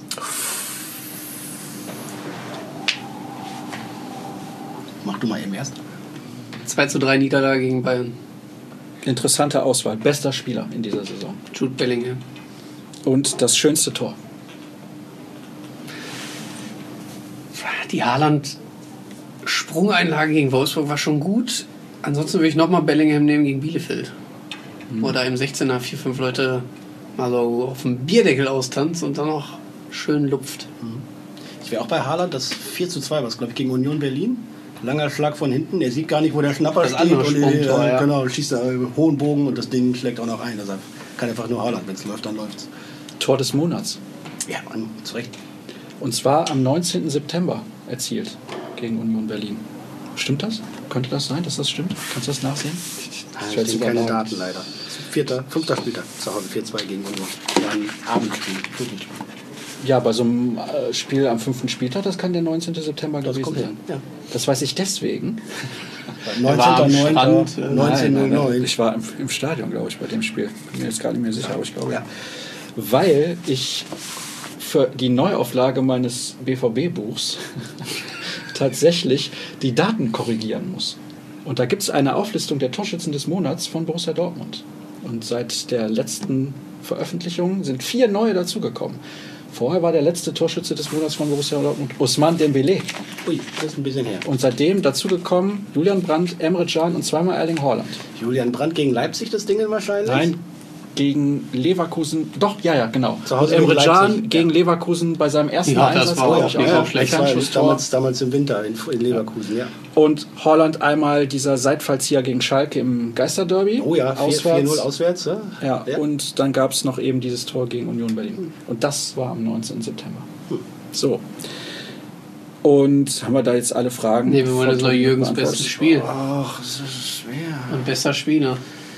Mach du mal eben erst. 2:3 Niederlage gegen Bayern. Interessante Auswahl. Bester Spieler in dieser Saison. Jude Bellingham. Und das schönste Tor? Die Haaland-Sprungeinlage gegen Wolfsburg war schon gut. Ansonsten würde ich nochmal Bellingham nehmen gegen Bielefeld. Wo da im 16er 4-5 Leute mal so auf dem Bierdeckel austanzt und dann noch schön lupft. Ich wäre auch bei Haaland, das 4:2 war es, glaube ich, gegen Union Berlin. Langer Schlag von hinten, er sieht gar nicht, wo der Schnapper Das steht. andere Und Sprungtor, ja. genau, schießt da hohen Bogen und das Ding schlägt auch noch ein. Also kann einfach nur Haaland, wenn es läuft, dann läuft's. Tor des Monats. Ja, Mann, zu Recht. Und zwar am 19. September erzielt gegen Union Berlin. Stimmt das? Könnte das sein, dass das stimmt? Kannst du das nachsehen? Ich Schwer zu stehen keine überragen. Daten leider. 5. Spieltag zu Hause, 4-2 gegen Union. Ja, ein Abendspiel. Ja, bei so einem Spiel am 5. Spieltag, das kann der 19. September Das gewesen kommt sein. hin, ja. Das weiß ich deswegen. war am Strand, 19.09. Ich war im Stadion, glaube ich, bei dem Spiel. Bin mir jetzt gar nicht mehr sicher, aber ich glaube, Ja. weil ich für die Neuauflage meines BVB-Buchs tatsächlich die Daten korrigieren muss. Und da gibt es eine Auflistung der Torschützen des Monats von Borussia Dortmund. Und seit der letzten Veröffentlichung sind 4 neue dazugekommen. Vorher war der letzte Torschütze des Monats von Borussia Dortmund Ousmane Dembélé. Ui, das ist ein bisschen her. Und seitdem dazugekommen Julian Brandt, Emre Can und zweimal Erling Haaland. Julian Brandt gegen Leipzig, das Ding wahrscheinlich? Nein, gegen Leverkusen. Doch, ja, genau. Zu Hause und Emre gegen Can Leipzig, gegen ja. Leverkusen bei seinem ersten Ja, das Einsatz. war glaub auch ich, nicht ja, so schlecht. ein Fernschlusstor. Damals im Winter in Leverkusen, ja. Und Haaland einmal dieser Seitfallzieher gegen Schalke im Geisterderby. Oh ja, 4-0 auswärts. Ja. Ja, und dann gab es noch eben dieses Tor gegen Union Berlin. Und das war am 19. September. So. Und haben wir da jetzt alle Fragen? Nee, wir wollen jetzt noch Jürgens beantwortet? bestes Spiel. Ach, das ist schwer. Und bester Spieler.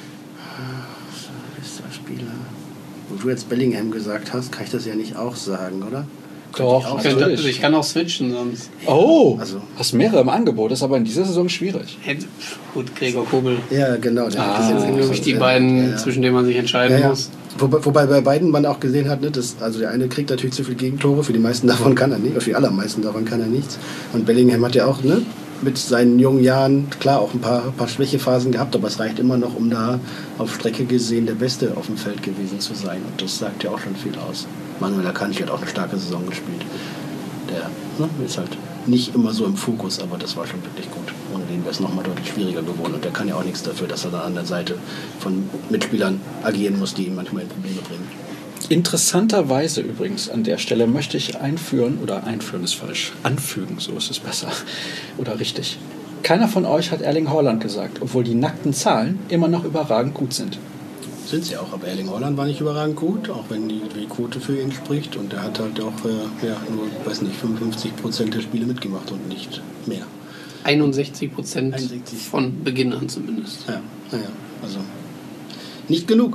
Bester Spieler. Wo du jetzt Bellingham gesagt hast, kann ich das ja nicht auch sagen, oder? Doch, natürlich. Ich kann auch switchen sonst. Oh, Also- hast mehrere im Angebot, ist aber in dieser Saison schwierig. Gut, Gregor Kobel. Ja, genau. Der hat das Das sind, glaube ich, die beiden, zwischen denen man sich entscheiden muss. Wobei bei beiden man auch gesehen hat, ne, also der eine kriegt natürlich zu viele Gegentore, für die meisten davon kann er nicht, oder für die allermeisten davon kann er nichts. Und Bellingham hat ja auch mit seinen jungen Jahren, klar, auch ein paar Schwächephasen gehabt, aber es reicht immer noch, um da auf Strecke gesehen der Beste auf dem Feld gewesen zu sein. Und das sagt ja auch schon viel aus. Manuel Akanji hat auch eine starke Saison gespielt. Der ist halt nicht immer so im Fokus, aber das war schon wirklich gut. Ohne den wäre es nochmal deutlich schwieriger geworden. Und der kann ja auch nichts dafür, dass er dann an der Seite von Mitspielern agieren muss, die ihm manchmal in Probleme bringen. Interessanterweise übrigens an der Stelle möchte ich einführen ist falsch, anfügen, so ist es besser oder richtig. Keiner von euch hat Erling Haaland gesagt, obwohl die nackten Zahlen immer noch überragend gut sind. Sind sie auch, aber Erling Haaland war nicht überragend gut, auch wenn die Quote für ihn spricht. Und er hat halt auch nur, 55% der Spiele mitgemacht und nicht mehr. 61% 61. von Beginn an zumindest. Ja, also nicht genug.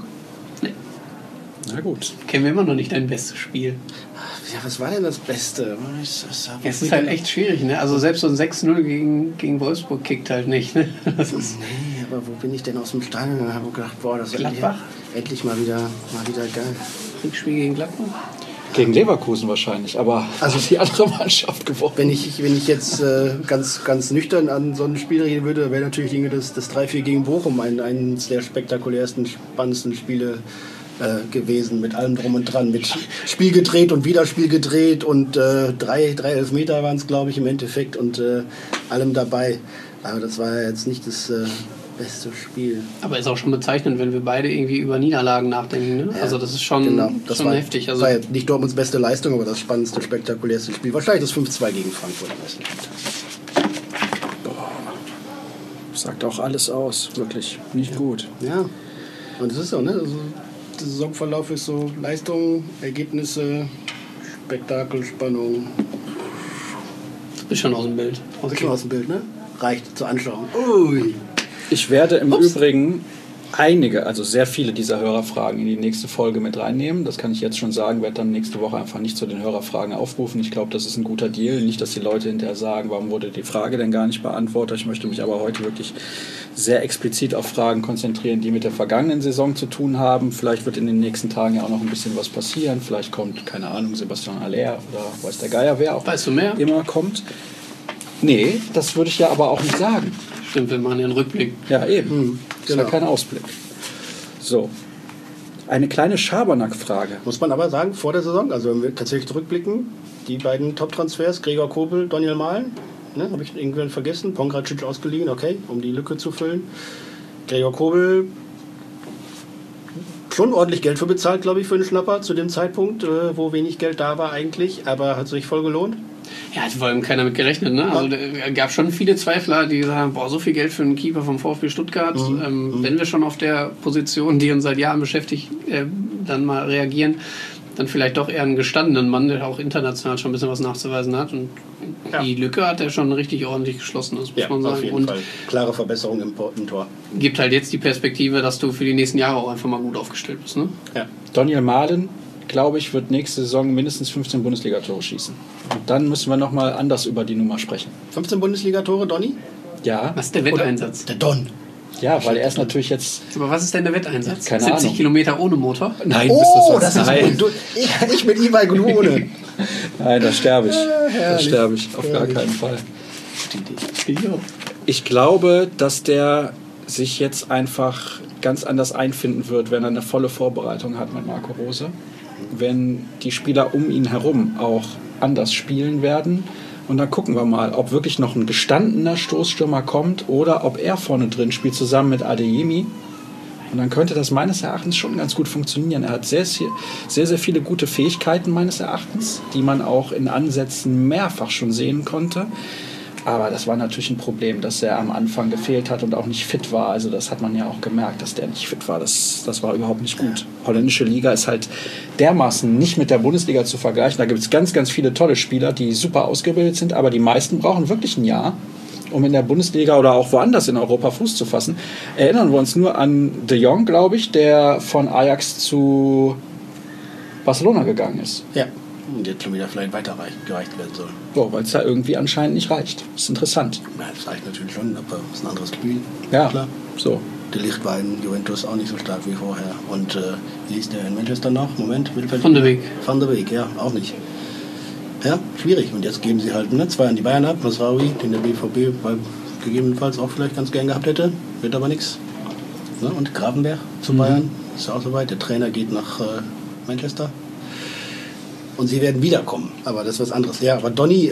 Na gut. Kennen wir immer noch nicht dein bestes Spiel. Ja, was war denn das Beste? Es ist halt echt schwierig, ne? Also selbst so ein 6-0 gegen Wolfsburg kickt halt nicht, ne? Das ist Nee, aber wo bin ich denn aus dem Stadion? Und habe gedacht, boah, das ist Gladbach? endlich mal wieder geil. Kriegsspiel gegen Gladbach. Gegen Leverkusen wahrscheinlich, aber also die andere Mannschaft gewonnen. Wenn ich jetzt ganz nüchtern an so ein Spiel reden würde, wäre natürlich das 3-4 gegen Bochum eines der spektakulärsten, spannendsten Spiele gewesen, mit allem drum und dran, mit Spiel gedreht und wieder Spiel gedreht und drei Elfmeter waren es, glaube ich, im Endeffekt und allem dabei. Aber das war ja jetzt nicht das beste Spiel. Aber ist auch schon bezeichnend, wenn wir beide irgendwie über Niederlagen nachdenken, ne? Ja, also das ist schon, genau. Das schon war, heftig. Also war jetzt nicht Dortmunds beste Leistung, aber das spannendste, spektakulärste Spiel. Wahrscheinlich das 5-2 gegen Frankfurt am ersten Spieltag. Sagt auch alles aus, wirklich nicht gut. Ja, und es ist so, ne? Also, der Saisonverlauf ist so Leistung, Ergebnisse, Spektakel, Spannung. du bist schon aus dem Bild. Schon aus dem Bild, ne? Reicht zur Anschauung. Ui. Ich werde im Übrigen also sehr viele dieser Hörerfragen in die nächste Folge mit reinnehmen. Das kann ich jetzt schon sagen, werde dann nächste Woche einfach nicht zu den Hörerfragen aufrufen. Ich glaube, das ist ein guter Deal. Nicht, dass die Leute hinterher sagen, warum wurde die Frage denn gar nicht beantwortet. Ich möchte mich aber heute wirklich sehr explizit auf Fragen konzentrieren, die mit der vergangenen Saison zu tun haben. Vielleicht wird in den nächsten Tagen ja auch noch ein bisschen was passieren. Vielleicht kommt, keine Ahnung, Sebastian Aller oder weiß der Geier, wer auch Weißt du mehr? immer kommt. Nee, das würde ich ja aber auch nicht sagen. Stimmt, wir machen ja einen Rückblick. Ja, eben. Das ist ja genau. kein Ausblick. So. Eine kleine Schabernack-Frage. Muss man aber sagen, vor der Saison, also wenn wir tatsächlich zurückblicken, die beiden Top-Transfers, Gregor Kobel, Daniel Mahlen, ne, habe ich irgendwann vergessen, Pongracic ausgeliehen, okay, um die Lücke zu füllen. Gregor Kobel schon ordentlich Geld für bezahlt, glaube ich, für einen Schnapper zu dem Zeitpunkt, wo wenig Geld da war eigentlich, aber hat sich voll gelohnt. Ja, hat vor allem keiner mit gerechnet, ne? Also es gab schon viele Zweifler, die sagen, boah, so viel Geld für einen Keeper vom VfB Stuttgart, wenn wir schon auf der Position, die uns seit Jahren beschäftigt, dann mal reagieren, dann vielleicht doch eher einen gestandenen Mann, der auch international schon ein bisschen was nachzuweisen hat. Und die Lücke hat er schon richtig ordentlich geschlossen, das muss man sagen. Auf jeden Fall. Klare Verbesserung im Tor. Gibt halt jetzt die Perspektive, dass du für die nächsten Jahre auch einfach mal gut aufgestellt bist, ne? Ja. Daniel Mahlen, glaube ich, wird nächste Saison mindestens 15 Bundesliga-Tore schießen. Und dann müssen wir nochmal anders über die Nummer sprechen. 15 Bundesliga-Tore, Donny? Ja. Was ist der Wetteinsatz? Der Don. Ja, weil er ist natürlich jetzt... Aber was ist denn der Wetteinsatz? Keine 70 Ahnung. Kilometer ohne Motor? Nein, Das ist Nein. gut. Ich mit E-Bike und ohne. Nein, da sterbe ich. Da sterbe ich. Auf gar keinen Fall. Ich glaube, dass der sich jetzt einfach ganz anders einfinden wird, wenn er eine volle Vorbereitung hat mit Marco Rose. Wenn die Spieler um ihn herum auch anders spielen werden. Und dann gucken wir mal, ob wirklich noch ein gestandener Stoßstürmer kommt oder ob er vorne drin spielt, zusammen mit Adeyemi. Und dann könnte das meines Erachtens schon ganz gut funktionieren. Er hat sehr, sehr viele gute Fähigkeiten meines Erachtens, die man auch in Ansätzen mehrfach schon sehen konnte. Aber das war natürlich ein Problem, dass er am Anfang gefehlt hat und auch nicht fit war. Also das hat man ja auch gemerkt, dass der nicht fit war. Das war überhaupt nicht gut. Holländische Liga ist halt dermaßen nicht mit der Bundesliga zu vergleichen. Da gibt es ganz, ganz viele tolle Spieler, die super ausgebildet sind. Aber die meisten brauchen wirklich ein Jahr, um in der Bundesliga oder auch woanders in Europa Fuß zu fassen. Erinnern wir uns nur an De Jong, glaube ich, der von Ajax zu Barcelona gegangen ist. Ja. Und jetzt schon wieder vielleicht gereicht werden soll. So, weil es da irgendwie anscheinend nicht reicht. Das ist interessant. Ja, das reicht natürlich schon, aber es ist ein anderes Spiel. Ja, klar. So. Der Licht war in Juventus auch nicht so stark wie vorher. Und wie ist der in Manchester noch? Moment, Mittelfeld. Van de Beek. Van de Beek, ja, auch nicht. Ja, schwierig. Und jetzt geben sie halt 2 an die Bayern ab. Masraoui, den der BVB gegebenenfalls auch vielleicht ganz gern gehabt hätte. Wird aber nichts. Ne? Und Gravenberg zu Bayern. Ist ja auch soweit. Der Trainer geht nach Manchester. Und sie werden wiederkommen. Aber das ist was anderes. Ja, aber Donny,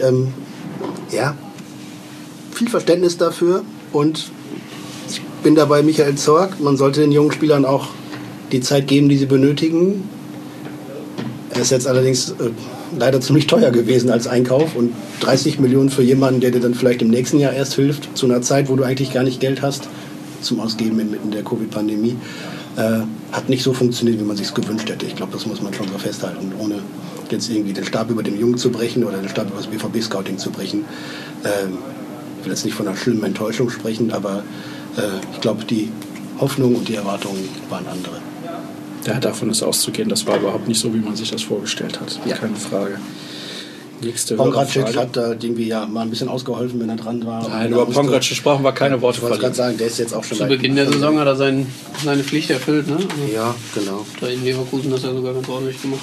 viel Verständnis dafür. Und ich bin dabei Michael Zorc. Man sollte den jungen Spielern auch die Zeit geben, die sie benötigen. Er ist jetzt allerdings leider ziemlich teuer gewesen als Einkauf. Und 30 Millionen für jemanden, der dir dann vielleicht im nächsten Jahr erst hilft, zu einer Zeit, wo du eigentlich gar nicht Geld hast zum Ausgeben inmitten der Covid-Pandemie, hat nicht so funktioniert, wie man sich es gewünscht hätte. Ich glaube, das muss man schon so festhalten, ohne jetzt irgendwie den Stab über dem Jungen zu brechen oder den Stab über das BVB-Scouting zu brechen. Ich will jetzt nicht von einer schlimmen Enttäuschung sprechen, aber ich glaube, die Hoffnung und die Erwartungen waren andere. Ja, davon ist auszugehen, das war überhaupt nicht so, wie man sich das vorgestellt hat. Ja. Keine Frage. Nächste Pongracic hat da irgendwie mal ein bisschen ausgeholfen, wenn er dran war. Nein, über Pongracic brauchen wir keine Worte verlieren. Ich wollte gerade sagen, der ist jetzt auch schon... Zu Beginn der Saison hat er seine Pflicht erfüllt, ne? Also ja, genau. Da in Leverkusen hat er sogar ganz ordentlich gemacht.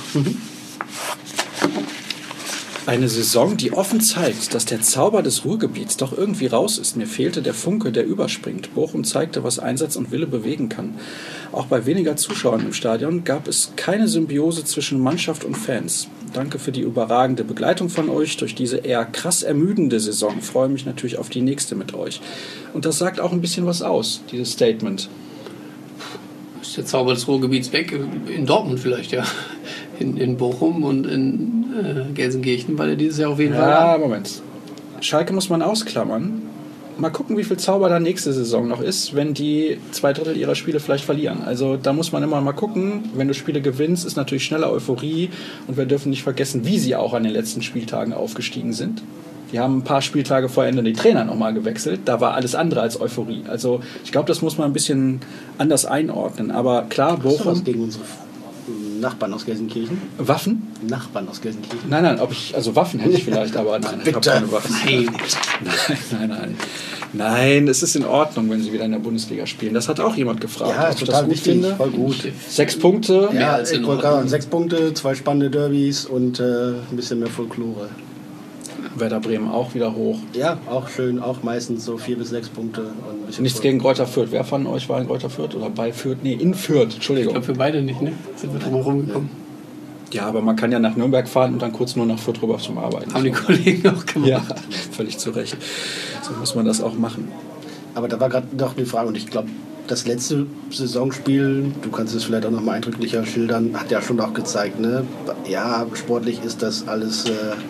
Eine Saison, die offen zeigt, dass der Zauber des Ruhrgebiets doch irgendwie raus ist. Mir fehlte der Funke, der überspringt. Bochum zeigte, was Einsatz und Wille bewegen kann. Auch bei weniger Zuschauern im Stadion gab es keine Symbiose zwischen Mannschaft und Fans. Danke für die überragende Begleitung von euch durch diese eher krass ermüdende Saison. Ich freue mich natürlich auf die nächste mit euch. Und das sagt auch ein bisschen was aus, dieses Statement. Ist der Zauber des Ruhrgebiets weg? In Dortmund vielleicht, ja. In Bochum und in Gelsenkirchen, weil er dieses Jahr auf jeden Fall... Ja, Moment. Schalke muss man ausklammern. Mal gucken, wie viel Zauber da nächste Saison noch ist, wenn die 2/3 ihrer Spiele vielleicht verlieren. Also da muss man immer mal gucken. Wenn du Spiele gewinnst, ist natürlich schneller Euphorie. Und wir dürfen nicht vergessen, wie sie auch an den letzten Spieltagen aufgestiegen sind. Die haben ein paar Spieltage vor Ende die Trainer nochmal gewechselt. Da war alles andere als Euphorie. Also ich glaube, das muss man ein bisschen anders einordnen. Aber klar, Bochum... Hast du was gegen unsere Nachbarn aus Gelsenkirchen? Waffen? Nachbarn aus Gelsenkirchen? Nein, also Waffen hätte ich vielleicht, aber nein, ich habe keine Waffen. Nein, es ist in Ordnung, wenn sie wieder in der Bundesliga spielen. Das hat auch jemand gefragt. Ja, ob ich total das gut wichtig, finde. voll gut. 6 Punkte. Ja, als in ich wollte gerade 6 Punkte, 2 spannende Derbys und ein bisschen mehr Folklore. Werder Bremen auch wieder hoch. Ja, auch schön, auch meistens so 4 bis 6 Punkte. Und ein bisschen Nichts gegen Greuther Fürth. Wer von euch war in Greuther Fürth oder bei Fürth? Nee, in Fürth, Entschuldigung. Ich glaube, für beide nicht, ne? Sind wir drum herum gekommen. Ja, aber man kann ja nach Nürnberg fahren und dann kurz nur nach Fürth rüber zum Arbeiten. Haben die Kollegen auch gemacht. Ja, völlig zu Recht. So muss man das auch machen. Aber da war gerade noch die Frage, und ich glaube, das letzte Saisonspiel, du kannst es vielleicht auch noch mal eindrücklicher schildern, hat ja schon auch gezeigt, ne? Ja, sportlich ist das alles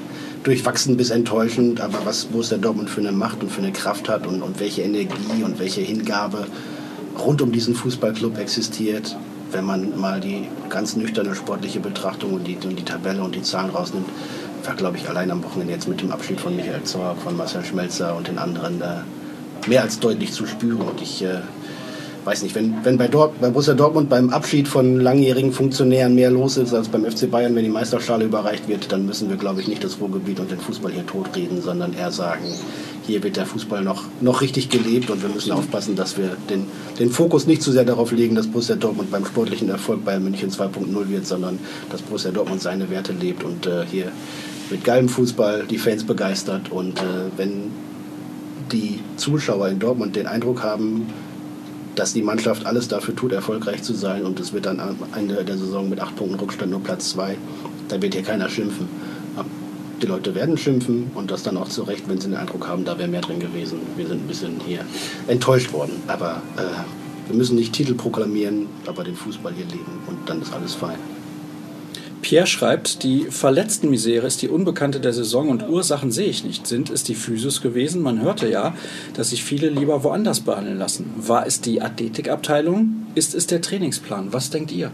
durchwachsen bis enttäuschend, aber was Borussia Dortmund für eine Macht und für eine Kraft hat und welche Energie und welche Hingabe rund um diesen Fußballclub existiert, wenn man mal die ganz nüchterne sportliche Betrachtung und die Tabelle und die Zahlen rausnimmt, war, glaube ich, allein am Wochenende jetzt mit dem Abschied von Michael Zorc, von Marcel Schmelzer und den anderen mehr als deutlich zu spüren. Und ich weiß nicht, wenn bei Borussia Dortmund beim Abschied von langjährigen Funktionären mehr los ist als beim FC Bayern, wenn die Meisterschale überreicht wird, dann müssen wir, glaube ich, nicht das Ruhrgebiet und den Fußball hier totreden, sondern eher sagen, hier wird der Fußball noch richtig gelebt und wir müssen aufpassen, dass wir den Fokus nicht zu sehr darauf legen, dass Borussia Dortmund beim sportlichen Erfolg Bayern München 2.0 wird, sondern dass Borussia Dortmund seine Werte lebt und hier mit geilem Fußball die Fans begeistert. Und wenn die Zuschauer in Dortmund den Eindruck haben, dass die Mannschaft alles dafür tut, erfolgreich zu sein und es wird dann am Ende der Saison mit 8 Punkten Rückstand nur Platz 2, dann wird hier keiner schimpfen. Die Leute werden schimpfen und das dann auch zu Recht, wenn sie den Eindruck haben, da wäre mehr drin gewesen. Wir sind ein bisschen hier enttäuscht worden. Aber wir müssen nicht Titel proklamieren, aber den Fußball hier leben und dann ist alles fein. Pierre schreibt, die Verletztenmisere ist die Unbekannte der Saison und Ursachen sehe ich nicht. Sind es die Physios gewesen? Man hörte ja, dass sich viele lieber woanders behandeln lassen. War es die Athletikabteilung? Ist es der Trainingsplan? Was denkt ihr?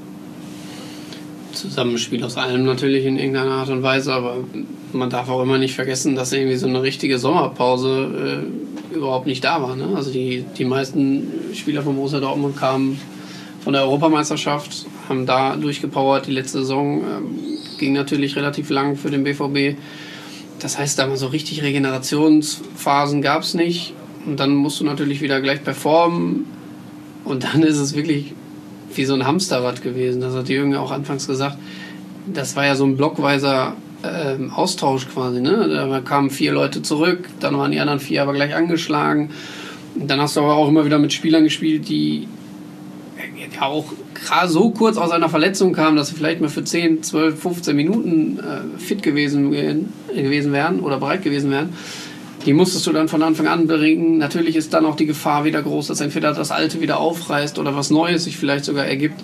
Zusammenspiel aus allem natürlich in irgendeiner Art und Weise, aber man darf auch immer nicht vergessen, dass irgendwie so eine richtige Sommerpause überhaupt nicht da war. Ne? Also die meisten Spieler von Borussia Dortmund kamen von der Europameisterschaft, haben da durchgepowert. Die letzte Saison ging natürlich relativ lang für den BVB. Das heißt, da mal so richtig Regenerationsphasen gab es nicht. Und dann musst du natürlich wieder gleich performen. Und dann ist es wirklich wie so ein Hamsterrad gewesen. Das hat Jürgen auch anfangs gesagt. Das war ja so ein blockweiser Austausch quasi. Ne? Da kamen 4 Leute zurück, dann waren die anderen 4 aber gleich angeschlagen. Und dann hast du aber auch immer wieder mit Spielern gespielt, die ja auch gerade so kurz aus einer Verletzung kamen, dass sie vielleicht mal für 10, 12, 15 Minuten fit gewesen wären oder bereit gewesen wären. Die musstest du dann von Anfang an bringen. Natürlich ist dann auch die Gefahr wieder groß, dass entweder das Alte wieder aufreißt oder was Neues sich vielleicht sogar ergibt.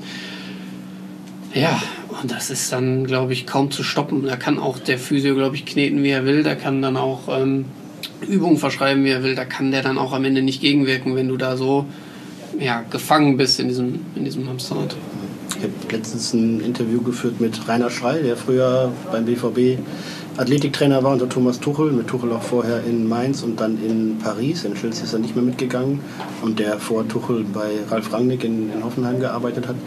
Ja, und das ist dann, glaube ich, kaum zu stoppen. Da kann auch der Physio, glaube ich, kneten, wie er will. Da kann dann auch Übungen verschreiben, wie er will. Da kann der dann auch am Ende nicht gegenwirken, wenn du da so gefangen bist in diesem Hamsterrad. Ich habe letztens ein Interview geführt mit Rainer Schreil, der früher beim BVB Athletiktrainer war unter Thomas Tuchel, mit Tuchel auch vorher in Mainz und dann in Paris. In Chelsea ist er nicht mehr mitgegangen und der vor Tuchel bei Ralf Rangnick in Hoffenheim gearbeitet hat.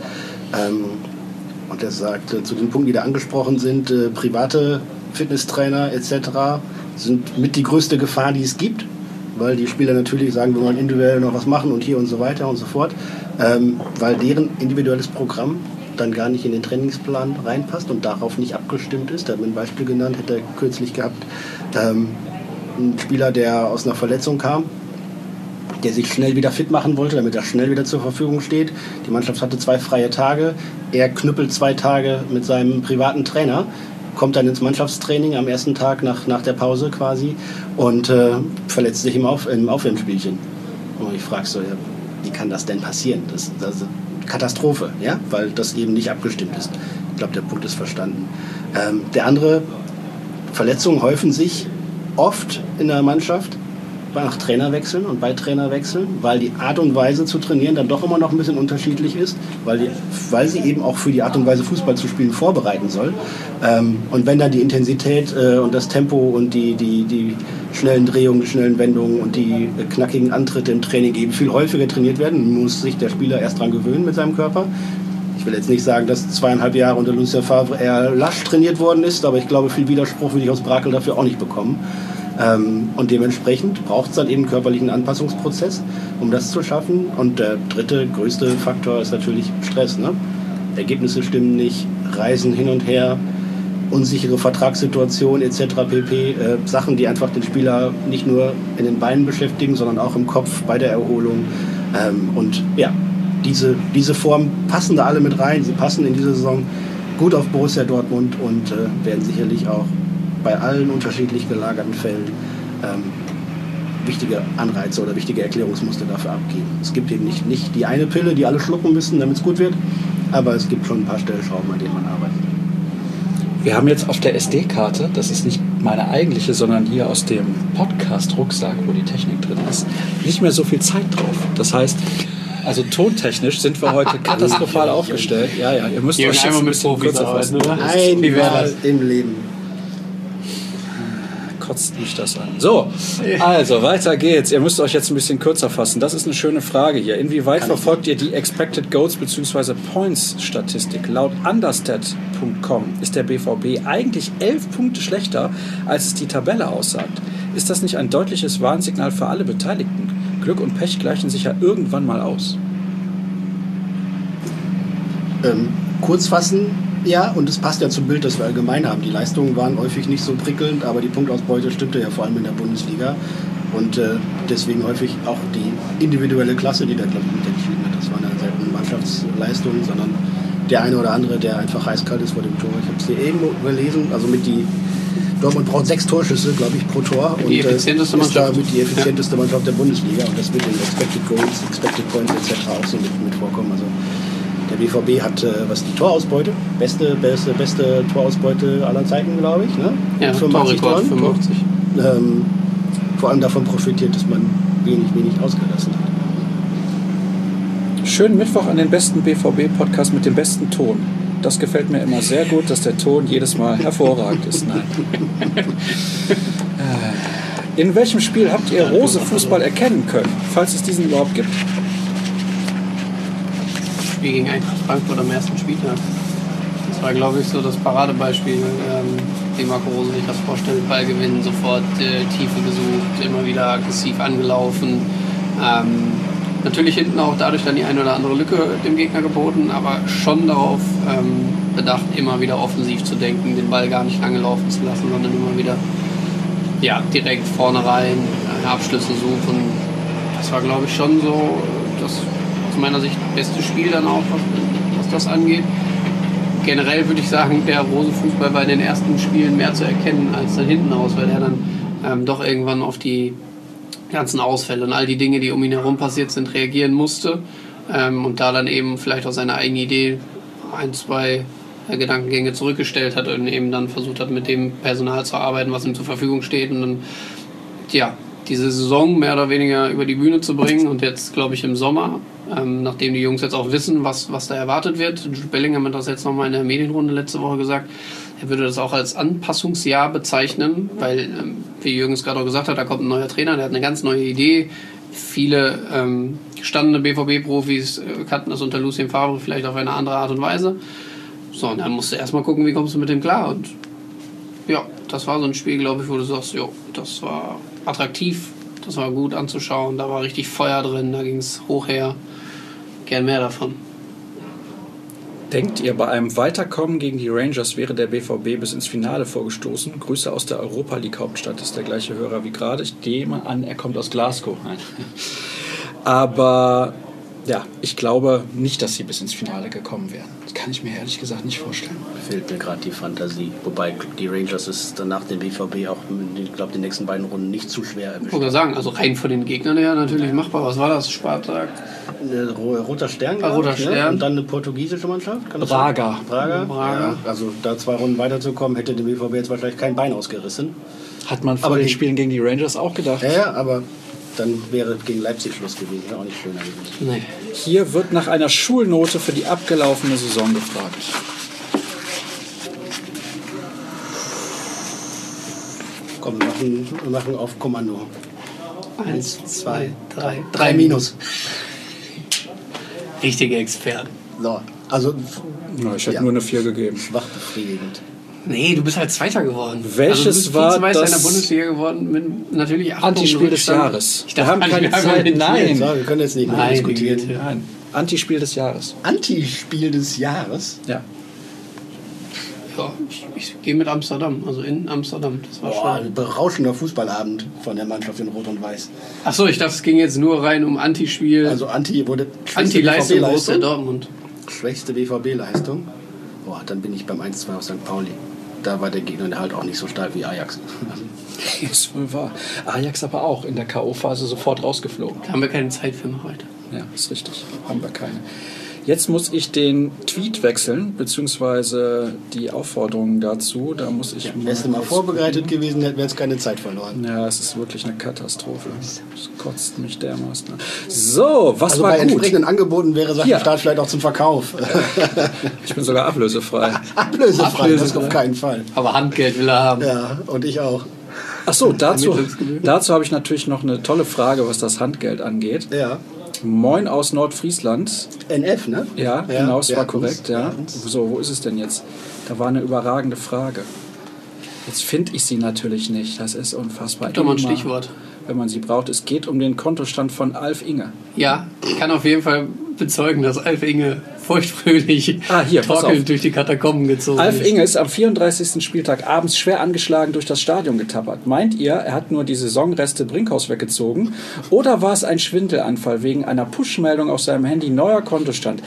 Und er sagt, zu den Punkten, die da angesprochen sind, private Fitnesstrainer etc. sind mit die größte Gefahr, die es gibt, weil die Spieler natürlich sagen, wir wollen individuell noch was machen und hier und so weiter und so fort, weil deren individuelles Programm dann gar nicht in den Trainingsplan reinpasst und darauf nicht abgestimmt ist. Da hat mir ein Beispiel genannt, hätte er kürzlich gehabt, ein Spieler, der aus einer Verletzung kam, der sich schnell wieder fit machen wollte, damit er schnell wieder zur Verfügung steht. Die Mannschaft hatte 2 freie Tage, er knüppelt 2 Tage mit seinem privaten Trainer, kommt dann ins Mannschaftstraining am ersten Tag nach der Pause quasi und verletzt sich im Aufwärmspielchen. Und ich frage so, ja, wie kann das denn passieren? Das ist Katastrophe, ja? Weil das eben nicht abgestimmt ist. Ich glaube, der Punkt ist verstanden. Der andere, Verletzungen häufen sich oft in der Mannschaft nach Trainerwechseln und bei Trainerwechseln, weil die Art und Weise zu trainieren dann doch immer noch ein bisschen unterschiedlich ist, weil sie eben auch für die Art und Weise Fußball zu spielen vorbereiten soll. Und wenn dann die Intensität und das Tempo und die schnellen Drehungen, die schnellen Wendungen und die knackigen Antritte im Training eben viel häufiger trainiert werden, muss sich der Spieler erst dran gewöhnen mit seinem Körper. Ich will jetzt nicht sagen, dass 2,5 Jahre unter Lucien Favre eher lasch trainiert worden ist, aber ich glaube, viel Widerspruch würde ich aus Brakel dafür auch nicht bekommen. Und dementsprechend braucht es dann eben einen körperlichen Anpassungsprozess, um das zu schaffen. Und der dritte, größte Faktor ist natürlich Stress. Ne? Ergebnisse stimmen nicht, Reisen hin und her, unsichere Vertragssituation etc. pp. Sachen, die einfach den Spieler nicht nur in den Beinen beschäftigen, sondern auch im Kopf bei der Erholung. Und ja, diese Formen passen da alle mit rein. Sie passen in diese Saison gut auf Borussia Dortmund und werden sicherlich auch bei allen unterschiedlich gelagerten Fällen wichtige Anreize oder wichtige Erklärungsmuster dafür abgeben. Es gibt eben nicht die eine Pille, die alle schlucken müssen, damit es gut wird, aber es gibt schon ein paar Stellschrauben, an denen man arbeitet. Wir haben jetzt auf der SD-Karte, das ist nicht meine eigentliche, sondern hier aus dem Podcast-Rucksack, wo die Technik drin ist, nicht mehr so viel Zeit drauf. Das heißt, also tontechnisch sind wir heute katastrophal aufgestellt. Ja, ihr müsst euch jetzt ein bisschen kürzer fassen. Einmal im Leben. Kotzt mich das an. So, also weiter geht's. Ihr müsst euch jetzt ein bisschen kürzer fassen. Das ist eine schöne Frage hier. Inwieweit verfolgt ihr die Expected Goals bzw. Points Statistik? Laut understat.com ist der BVB eigentlich 11 Punkte schlechter, als es die Tabelle aussagt. Ist das nicht ein deutliches Warnsignal für alle Beteiligten? Glück und Pech gleichen sich ja irgendwann mal aus. Kurz fassen. Ja, und es passt ja zum Bild, das wir allgemein haben. Die Leistungen waren häufig nicht so prickelnd, aber die Punktausbeute stimmte ja vor allem in der Bundesliga. Und deswegen häufig auch die individuelle Klasse, die da, glaube ich, mit entschieden hat. Das waren ja selten Mannschaftsleistungen, sondern der eine oder andere, der einfach eiskalt ist vor dem Tor. Ich habe es hier irgendwo gelesen, also Dortmund braucht 6 Torschüsse, glaube ich, pro Tor. Und die effizienteste ist damit die effizienteste Mannschaft der Bundesliga. Und das wird in Expected Goals, Expected Points etc. auch so mit vorkommen. Also der BVB hat, was die Torausbeute, beste Torausbeute aller Zeiten, glaube ich. Ne? Ja, 85 Torrekord, 85. Vor allem davon profitiert, dass man wenig ausgelassen hat. Schönen Mittwoch an den besten BVB-Podcast mit dem besten Ton. Das gefällt mir immer sehr gut, dass der Ton jedes Mal hervorragend ist. Nein. In welchem Spiel habt ihr Rose-Fußball erkennen können, falls es diesen überhaupt gibt? Spiel gegen Eintracht Frankfurt am ersten Spieltag. Das war, glaube ich, so das Paradebeispiel, wie Marco Rose sich das vorstellt. Ball gewinnen, sofort Tiefe gesucht, immer wieder aggressiv angelaufen. Natürlich hinten auch dadurch dann die eine oder andere Lücke dem Gegner geboten, aber schon darauf bedacht, immer wieder offensiv zu denken, den Ball gar nicht lange laufen zu lassen, sondern immer wieder direkt vorne rein, Abschlüsse suchen. Das war, glaube ich, schon so das aus meiner Sicht beste Spiel dann auch, was das angeht. Generell würde ich sagen, der Rose-Fußball war in den ersten Spielen mehr zu erkennen als dann hinten raus, weil er dann doch irgendwann auf die ganzen Ausfälle und all die Dinge, die um ihn herum passiert sind, reagieren musste und da dann eben vielleicht auch seine eigene Idee 1-2 Gedankengänge zurückgestellt hat und eben dann versucht hat, mit dem Personal zu arbeiten, was ihm zur Verfügung steht und dann diese Saison mehr oder weniger über die Bühne zu bringen und jetzt, glaube ich, im Sommer, nachdem die Jungs jetzt auch wissen, was da erwartet wird. Jude Bellingham hat das jetzt nochmal in der Medienrunde letzte Woche gesagt, er würde das auch als Anpassungsjahr bezeichnen, weil, wie Jürgen es gerade auch gesagt hat, da kommt ein neuer Trainer, der hat eine ganz neue Idee. Viele gestandene BVB-Profis kannten das unter Lucien Favre vielleicht auf eine andere Art und Weise. So, und dann musst du erstmal gucken, wie kommst du mit dem klar. Und ja, das war so ein Spiel, glaube ich, wo du sagst, jo, das war attraktiv, das war gut anzuschauen, da war richtig Feuer drin, da ging es hoch her. Gern mehr davon. Denkt ihr, bei einem Weiterkommen gegen die Rangers wäre der BVB bis ins Finale vorgestoßen? Grüße aus der Europa League Hauptstadt, das ist der gleiche Hörer wie gerade. Ich nehme an, er kommt aus Glasgow. Nein. Aber ja, ich glaube nicht, dass sie bis ins Finale gekommen wären. Das kann ich mir ehrlich gesagt nicht vorstellen. Fehlt mir gerade die Fantasie. Wobei die Rangers ist danach den BVB auch, ich glaube, die nächsten beiden Runden nicht zu schwer erwischt. Ich wollte sagen, also rein von den Gegnern her natürlich machbar. Was war das? Spartak? Roter Stern. Roter Stern. Ne? Und dann eine portugiesische Mannschaft. Braga. Ja, also da 2 Runden weiterzukommen, hätte dem BVB jetzt wahrscheinlich kein Bein ausgerissen. Hat man vor den Spielen gegen die Rangers auch gedacht. Ja, aber dann wäre gegen Leipzig Schluss gewesen. Wäre auch nicht schöner gewesen. Nee. Hier wird nach einer Schulnote für die abgelaufene Saison gefragt. Komm, wir machen auf Kommando. 1, 2, 3. 3 minus. Richtige Experten. So, also Ja, ich hätte nur eine 4 gegeben. schwach befriedigend. Nee, du bist halt Zweiter geworden. Welches also du bist war Vizemeister das in der Bundesliga geworden mit natürlich 8 Antispiel des Punkten Jahres? Ich Wir haben keine Zeit. Nein. So, wir können jetzt nicht mehr Nein, diskutieren. die Güte. Nein. Antispiel des Jahres. Antispiel des Jahres? Ja. Ja, ich gehe mit Amsterdam, also in Amsterdam. Das war Boah, schon. ein berauschender Fußballabend von der Mannschaft in Rot und Weiß. Achso, ich dachte, es ging jetzt nur rein um Antispiel. Also Anti-Leistung Borussia Dortmund. Schwächste BVB-Leistung. Boah, dann bin ich beim 1-2 aus St. Pauli. Da war der Gegner halt auch nicht so stark wie Ajax. Das ist wohl wahr. Ajax aber auch in der K.O.-Phase sofort rausgeflogen. Da haben wir keine Zeit für noch heute. Ja, ist richtig. Haben wir keine. Jetzt muss ich den Tweet wechseln, beziehungsweise die Aufforderungen dazu. Da muss ich. Wärst du mal vorbereitet gewesen, hätten wir jetzt keine Zeit verloren. Ja, es ist wirklich eine Katastrophe. Es kotzt mich dermaßen an. So, was Also war bei gut? entsprechenden Angeboten wäre Sachenstart vielleicht auch zum Verkauf. Ich bin sogar ablösefrei. Ablösefrei, das auf keinen Fall. Aber Handgeld will er haben. Ja, und ich auch. Ach so, dazu habe ich natürlich noch eine tolle Frage, was das Handgeld angeht. Ja. Moin aus Nordfriesland. NF, ne? Ja, genau, es wir war hatten's, korrekt. wir Ja. hatten's. So, wo ist es denn jetzt? Da war eine überragende Frage. Jetzt finde ich sie natürlich nicht. Das ist unfassbar. Gib doch mal ein Immer, Stichwort. wenn man sie braucht. Es geht um den Kontostand von Alf Inge. Ja, ich kann auf jeden Fall bezeugen, dass Alf Inge feuchtfröhlich Hier, pass auf. torkelnd durch die Katakomben gezogen Alf ist. Inge ist am 34. Spieltag abends schwer angeschlagen durch das Stadion getappert. Meint ihr, er hat nur die Saisonreste Brinkhaus weggezogen? Oder war es ein Schwindelanfall wegen einer Push-Meldung auf seinem Handy? Neuer Kontostand.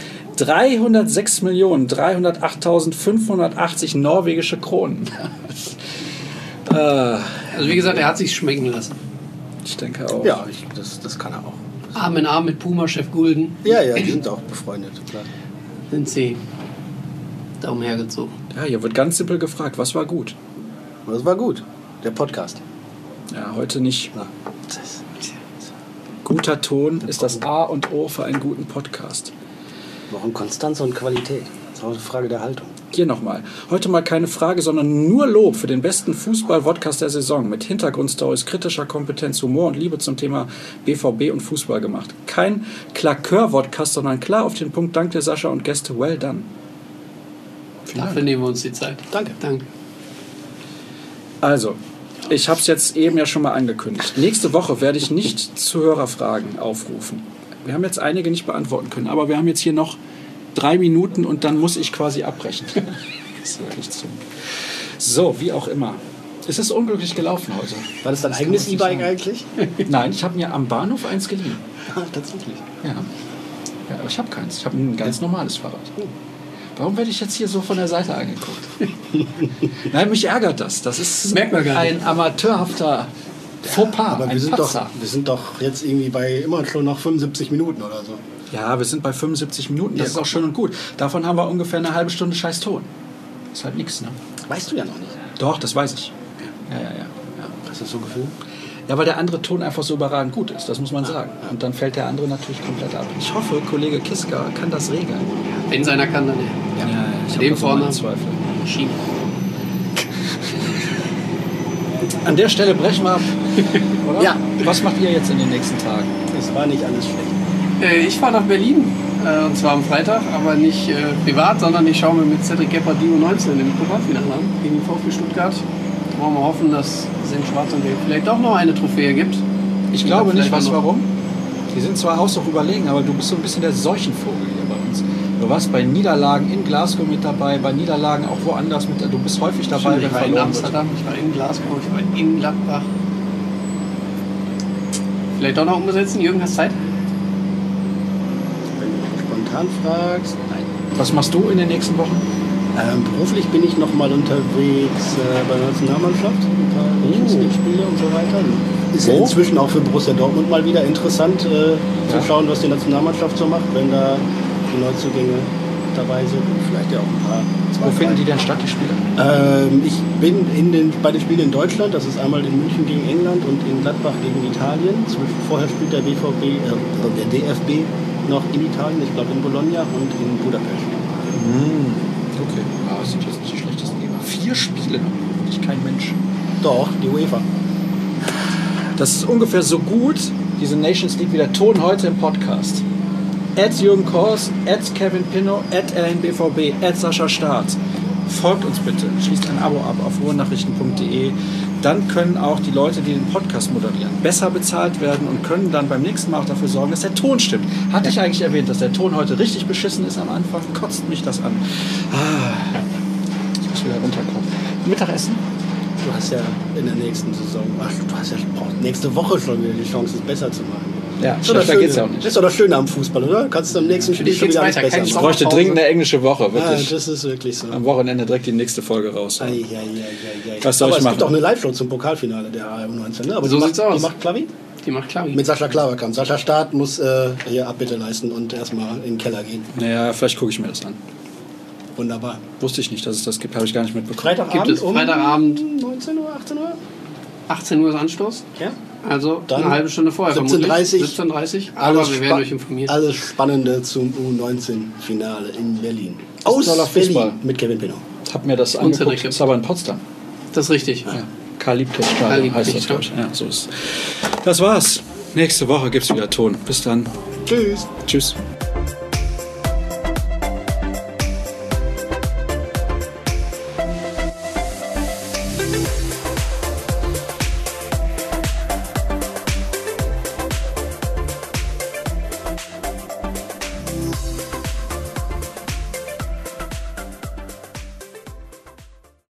306.308.580 norwegische Kronen. Also wie gesagt, er hat sich schmecken lassen. Ich denke auch. Ja, das kann er auch. Arm in Arm mit Puma-Chef Gulden Ja, die sind auch befreundet, klar. sind sie da umhergezogen. Ja, hier wird ganz simpel gefragt, was war gut? Und das war gut, der Podcast. Ja, heute nicht. Na, Guter Ton ist das A und O für einen guten Podcast. warum Konstanz und Qualität? Das ist auch eine Frage der Haltung. Hier nochmal. Heute mal keine Frage, sondern nur Lob für den besten Fußball-Podcast der Saison. Mit Hintergrundstories, kritischer Kompetenz, Humor und Liebe zum Thema BVB und Fußball gemacht. Kein Klakör-Podcast, sondern klar auf den Punkt. Dank der Sascha und Gäste. Well done. Dafür nehmen wir uns die Zeit. Danke. Danke. Also, ich habe es jetzt eben ja schon mal angekündigt. Nächste Woche werde ich nicht Zuhörerfragen aufrufen. Wir haben jetzt einige nicht beantworten können, aber wir haben jetzt hier noch 3 Minuten und dann muss ich quasi abbrechen. Das ist wirklich zu. So, wie auch immer. Es ist unglücklich gelaufen heute. War das dein Das eigenes kann man E-Bike nicht eigentlich? Nein, ich habe mir am Bahnhof eins geliehen. Tatsächlich. Ja. Ja, aber ich habe keins. Ich habe ein ganz normales Fahrrad. Warum werde ich jetzt hier so von der Seite angeguckt? Nein, mich ärgert das. Das ist Merkt man gar nicht. ein amateurhafter Fauxpas, Aber ein wir sind Patzer. doch jetzt irgendwie bei immer schon noch 75 Minuten oder so. Ja, wir sind bei 75 Minuten. Das Ja, ist auch schön und gut. Davon haben wir ungefähr eine halbe Stunde scheiß Ton. Ist halt nichts, ne? Weißt du ja noch nicht. Doch, das weiß ich. Ja. Hast du das so Gefühl? Ja, weil der andere Ton einfach so überragend gut ist, das muss man sagen. Und dann fällt der andere natürlich komplett ab. Ich hoffe, Kollege Kiska kann das regeln. Wenn es einer kann, dann er. Ich Dem habe so meine vorne. Zweifel. Schieben. An der Stelle brechen wir ab. Oder? Ja. Was macht ihr jetzt in den nächsten Tagen? Es war nicht alles schlecht. Ich fahre nach Berlin, und zwar am Freitag, aber nicht privat, sondern ich schaue mir mit Cedric Gebhardt die U19 im Pokalfinale an, gegen den VfB Stuttgart. Da wollen wir hoffen, dass es in Schwarz und Gelb vielleicht auch noch eine Trophäe gibt. Ich glaube Vielleicht nicht, weißt du auch noch- warum? Die sind zwar haushoch überlegen, aber du bist so ein bisschen der Seuchenvogel hier bei uns. Du warst bei Niederlagen in Glasgow mit dabei, bei Niederlagen auch woanders mit. Du bist häufig dabei, Ich wenn war in verloren wird. Amsterdam, ich war in Glasgow, ich war in Gladbach. Vielleicht auch noch umsetzen, Jürgen, hast Zeit? Wenn du mich spontan fragst, nein. Was machst du in den nächsten Wochen? Beruflich bin ich noch mal unterwegs bei der Nationalmannschaft. Ein paar Nations League-Spiele und so weiter. Ist ja Wo? inzwischen auch für Borussia Dortmund mal wieder interessant zu schauen, was die Nationalmannschaft so macht, wenn da die Neuzugänge dabei sind und vielleicht ja auch ein paar. Wo finden die denn statt, die Spiele? Ich bin bei den Spielen in Deutschland, das ist einmal in München gegen England und in Gladbach gegen Italien. Vorher spielt der DFB noch in Italien, ich glaube in Bologna und in Budapest. Okay, das sind jetzt nicht die schlechtesten Geber. 4 Spiele, ich kein Mensch. Doch, die UEFA. Das ist ungefähr so gut, diese Nations League, wie der Ton heute im Podcast. @Jürgen Kors, @Kevin Pinnow, @RNBVB, @Sascha Staat. Folgt uns bitte, schließt ein Abo ab auf ruhenachrichten.de. Dann können auch die Leute, die den Podcast moderieren, besser bezahlt werden und können dann beim nächsten Mal auch dafür sorgen, dass der Ton stimmt. Hatte ich eigentlich erwähnt, dass der Ton heute richtig beschissen ist am Anfang? Kotzt mich das an. Ich muss wieder runterkommen. Mittagessen? Du hast ja in der nächsten Saison, nächste Woche schon wieder die Chance, es besser zu machen. Ja, Das ist doch das schlechter geht's ja Schöne. auch nicht. Das ist doch das Schöne am Fußball, oder? Du kannst am nächsten Spiel dich schon geht's wieder alles weiter, besser kein Ich machen. bräuchte dringend eine englische Woche, Ja, wirklich. das ist wirklich so. Am Wochenende direkt die nächste Folge raus. Ei. Was soll Aber ich es machen? gibt auch eine Live-Show zum Pokalfinale der AM19, ne? Aber So die sieht's macht, aus. Die macht Klavi? Die macht Klavi. Mit Sascha Klaverkamp. Sascha Staat muss hier Abbitte leisten und erstmal in den Keller gehen. Naja, vielleicht gucke ich mir das an. Wunderbar. Wusste ich nicht, dass es das gibt, habe ich gar nicht mitbekommen. Freitagabend Gibt es Freitagabend 19 Uhr, 18 Uhr? 18 Uhr ist Anstoß. Ja. Also Dann eine halbe Stunde vorher 17:30. 17:30. Aber wir werden euch informieren. Alles Spannende zum U19-Finale in Berlin. Aus toller Berlin Fußball. mit Kevin Pinnow. Hab mir das Und angeguckt. Cedric Das ist aber in Potsdam. Das ist richtig. Ja. Karl Liebknecht Karl Stadion heißt das, Liebknecht, glaube ich. Ja, so ist. Das war's. Nächste Woche gibt's wieder Ton. Bis dann. Tschüss. Tschüss.